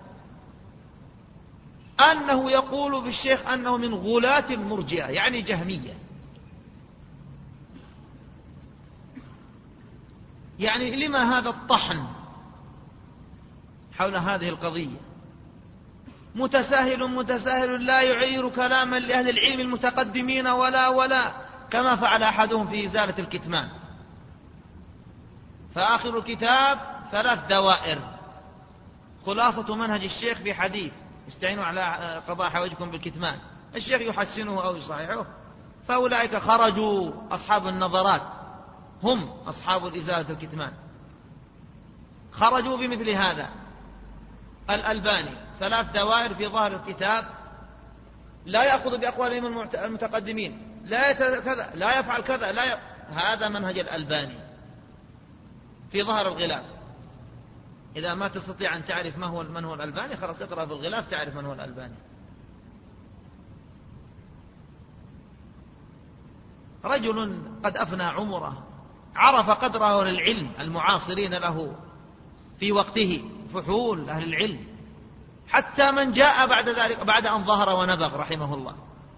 أنه يقول بالشيخ أنه من غلاة المرجئة، يعني جهمية. يعني لما هذا الطحن حول هذه القضية؟ متساهل متساهل لا يعير كلاما لأهل العلم المتقدمين ولا ولا كما فعل أحدهم في إزالة الكتمان. فآخر الكتاب ثلاث دوائر، خلاصة منهج الشيخ في حديث استعينوا على قضاء حوائجكم بالكتمان. الشيخ يحسنه أو يصححه، فأولئك خرجوا أصحاب النظرات، هم أصحاب إزالة الكتمان، خرجوا بمثل هذا. الألباني ثلاث دوائر في ظاهر الكتاب، لا يأخذ بأقوالهم المتقدمين، لا كذا، لا يفعل كذا، لا ي... هذا منهج الألباني في ظهر الغلاف. إذا ما تستطيع أن تعرف ما هو من هو الألباني، خلاص اقرأ في الغلاف تعرف من هو الألباني. رجل قد أفنى عمره، عرف قدره للعلم، المعاصرين له في وقته فحول أهل العلم، حتى من جاء بعد ذلك بعد أن ظهر ونبغ رحمه الله.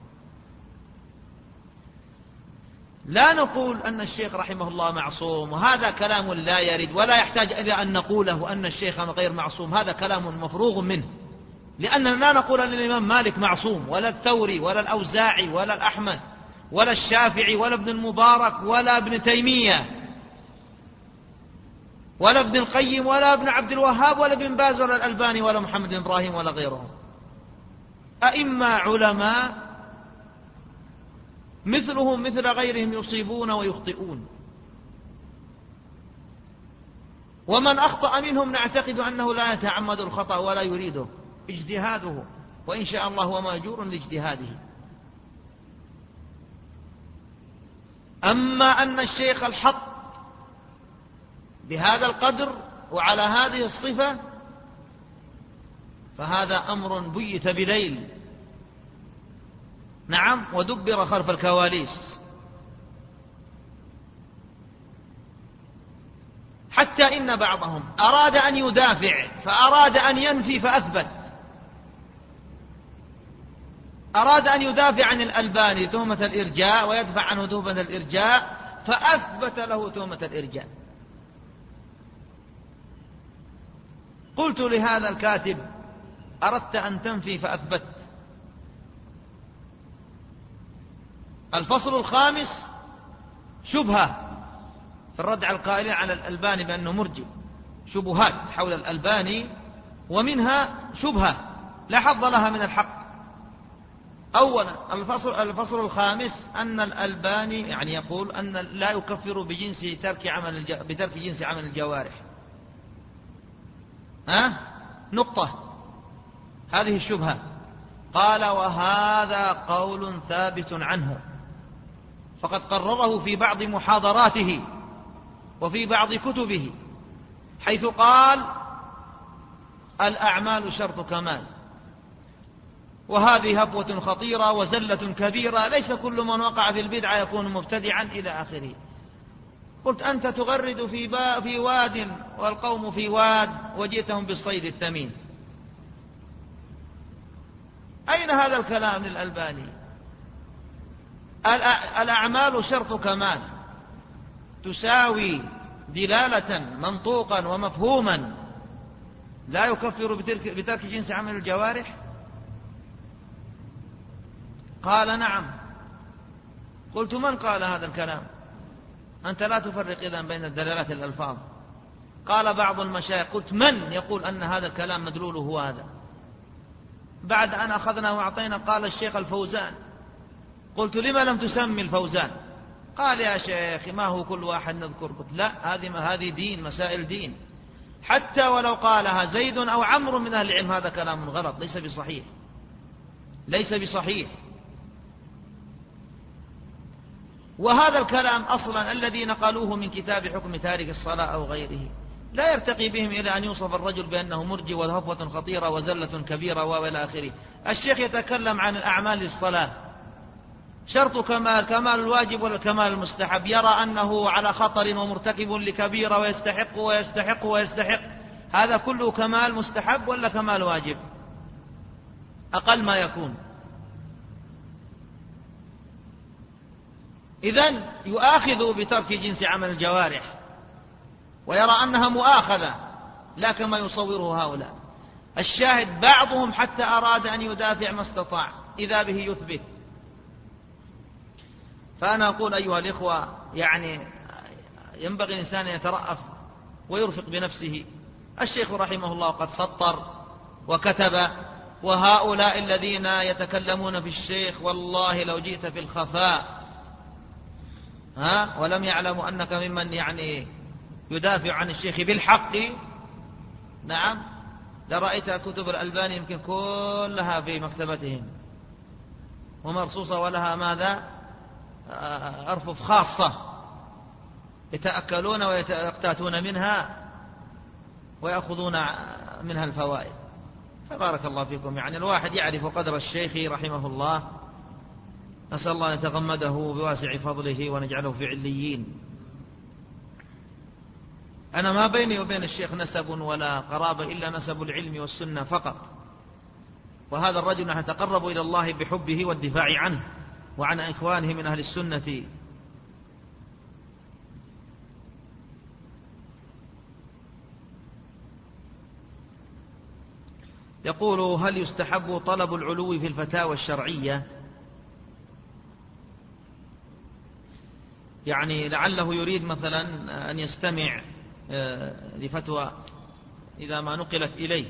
لا نقول أن الشيخ رحمه الله معصوم، وهذا كلام لا يرد ولا يحتاج إلى أن نقوله أن الشيخ غير معصوم، هذا كلام مفروغ منه. لأننا لا نقول أن الإمام مالك معصوم، ولا الثوري ولا الأوزاعي ولا الأحمد ولا الشافعي ولا ابن المبارك ولا ابن تيمية ولا ابن القيم ولا ابن عبد الوهاب ولا ابن باز ولا الألباني ولا محمد بن إبراهيم ولا غيرهم. أئمة علماء مثلهم مثل غيرهم يصيبون ويخطئون، ومن أخطأ منهم نعتقد أنه لا يتعمد الخطأ ولا يريده، اجتهاده، وإن شاء الله هو مأجور لاجتهاده. أما أن الشيخ الحق بهذا القدر وعلى هذه الصفة فهذا أمر بيت بليل، نعم، ودبر خلف الكواليس. حتى إن بعضهم أراد أن يدافع فأراد أن ينفي فأثبت، أراد أن يدافع عن الألباني تهمة الإرجاء ويدفع عنه تهمة الإرجاء فأثبت له تهمة الإرجاء. قلت لهذا الكاتب: أردت أن تنفي فأثبت. الفصل الخامس شبهة في الرد على القائلين على الألباني بأنه مرجئ، شبهات حول الألباني، ومنها شبهة لا حظ لها من الحق. أولا الفصل, الفصل الخامس أن الألباني يعني يقول أن لا يكفر بجنس ترك عمل الج... بترك جنس عمل الجوارح. ها؟ نقطة، هذه الشبهة. قال: وهذا قول ثابت عنه، فقد قرره في بعض محاضراته وفي بعض كتبه، حيث قال: الأعمال شرط كمال، وهذه هفوة خطيرة وزلة كبيرة، ليس كل من وقع في البدعة يكون مبتدعا إلى آخره. قلت: أنت تغرد في, في واد والقوم في واد، وجئتهم بالصيد الثمين. أين هذا الكلام للألباني؟ الأعمال شرط كمال، تساوي دلالة منطوقا ومفهوما، لا يكفر بترك, بترك جنس عمل الجوارح. قال نعم. قلت من قال هذا الكلام؟ أنت لا تفرق إذن بين الدلالات الألفاظ. قال بعض المشايخ. قلت من يقول أن هذا الكلام مدلوله هو هذا؟ بعد أن أخذنا وأعطينا قال الشيخ الفوزان. قلت لما لم تسمي الفوزان؟ قال يا شيخ ما هو كل واحد نذكر. قلت لا، هذه هذه دين، مسائل دين، حتى ولو قالها زيد أو عمرو من أهل العلم هذا كلام غلط، ليس بصحيح، ليس بصحيح. وهذا الكلام أصلا الذي نقلوه من كتاب حكم تارك الصلاة أو غيره لا يرتقي بهم إلى أن يوصف الرجل بأنه مرجي وهفوة خطيرة وزلة كبيرة وإلى آخره. الشيخ يتكلم عن الأعمال للصلاة، شرط كمال، كمال الواجب ولا كمال المستحب، يرى أنه على خطر ومرتكب لكبيرة ويستحق ويستحق ويستحق، هذا كله كمال مستحب ولا كمال واجب؟ أقل ما يكون. إذن يؤاخذ بترك جنس عمل الجوارح ويرى أنها مؤاخذة لا كما يصوره هؤلاء. الشاهد بعضهم حتى أراد أن يدافع ما استطاع إذا به يثبت. فأنا أقول أيها الإخوة، يعني ينبغي الإنسان أن يترأف ويرفق بنفسه. الشيخ رحمه الله قد سطر وكتب، وهؤلاء الذين يتكلمون في الشيخ والله لو جئت في الخفاء ها ولم يعلموا أنك ممن يعني يدافع عن الشيخ بالحق، نعم، لرأيت كتب الألباني يمكن كلها في مكتبتهم ومرصوصة ولها ماذا أرفف خاصة يتأكلون ويتأقتاتون منها ويأخذون منها الفوائد. فبارك الله فيكم. يعني الواحد يعرف قدر الشيخ رحمه الله، نسأل الله أن يتغمده بواسع فضله ونجعله في عليين. أنا ما بيني وبين الشيخ نسب ولا قرابة إلا نسب العلم والسنة فقط، وهذا الرجل نتقرب إلى الله بحبه والدفاع عنه وعن إخوانه من أهل السنة. يقول هل يستحب طلب العلو في الفتاوى الشرعية؟ يعني لعله يريد مثلا أن يستمع لفتوى إذا ما نقلت إليه.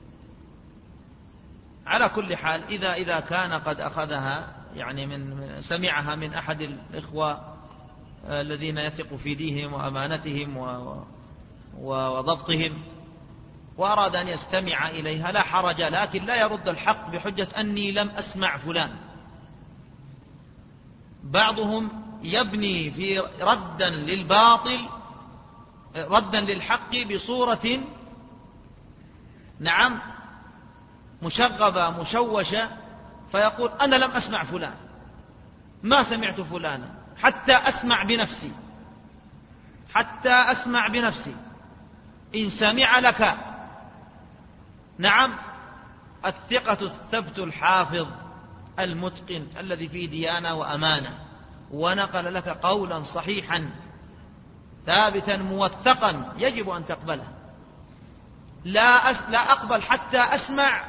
على كل حال إذا إذا كان قد أخذها يعني من سمعها من أحد الإخوة الذين يثق في دينهم وأمانتهم وضبطهم وأراد أن يستمع إليها لا حرج، لكن لا يرد الحق بحجة أني لم أسمع فلان. بعضهم يبني في ردا للباطل ردا للحق بصورة نعم مشغبة مشوشة، فيقول أنا لم أسمع فلان، ما سمعت فلانا، حتى أسمع بنفسي حتى أسمع بنفسي إن سمع لك نعم الثقة الثبت الحافظ المتقن الذي فيه ديانة وأمانة ونقل لك قولا صحيحا ثابتا موثقا يجب أن تقبله. لا, أس لا أقبل حتى أسمع.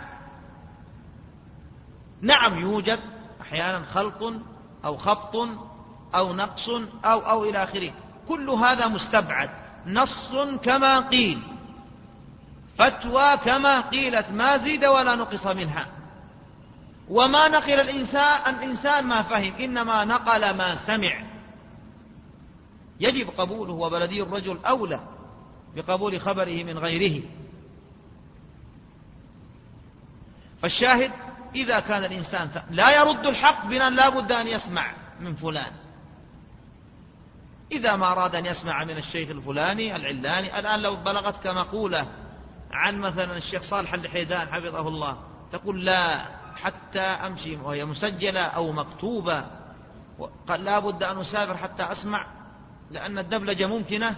نعم يوجد أحيانا خلط أو خبط أو نقص أو, أو إلى آخره، كل هذا مستبعد. نص كما قيل، فتوى كما قيلت، ما زيد ولا نقص منها. وما نقل الإنسان الإنسان ما فهم، إنما نقل ما سمع، يجب قبوله، وبلدي الرجل أولى بقبول خبره من غيره. فالشاهد إذا كان الإنسان لا يرد الحق بنا لا بد أن يسمع من فلان. إذا ما أراد أن يسمع من الشيخ الفلاني العلاني، الآن لو بلغتك مقولة عن مثلا الشيخ صالح الحيدان حفظه الله تقول لا حتى أمشي وهي مسجلة أو مكتوبة، قال لا بد أن أسافر حتى أسمع، لأن الدبلجة ممكنة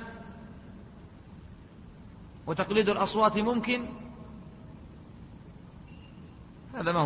وتقليد الأصوات ممكن. هذا ما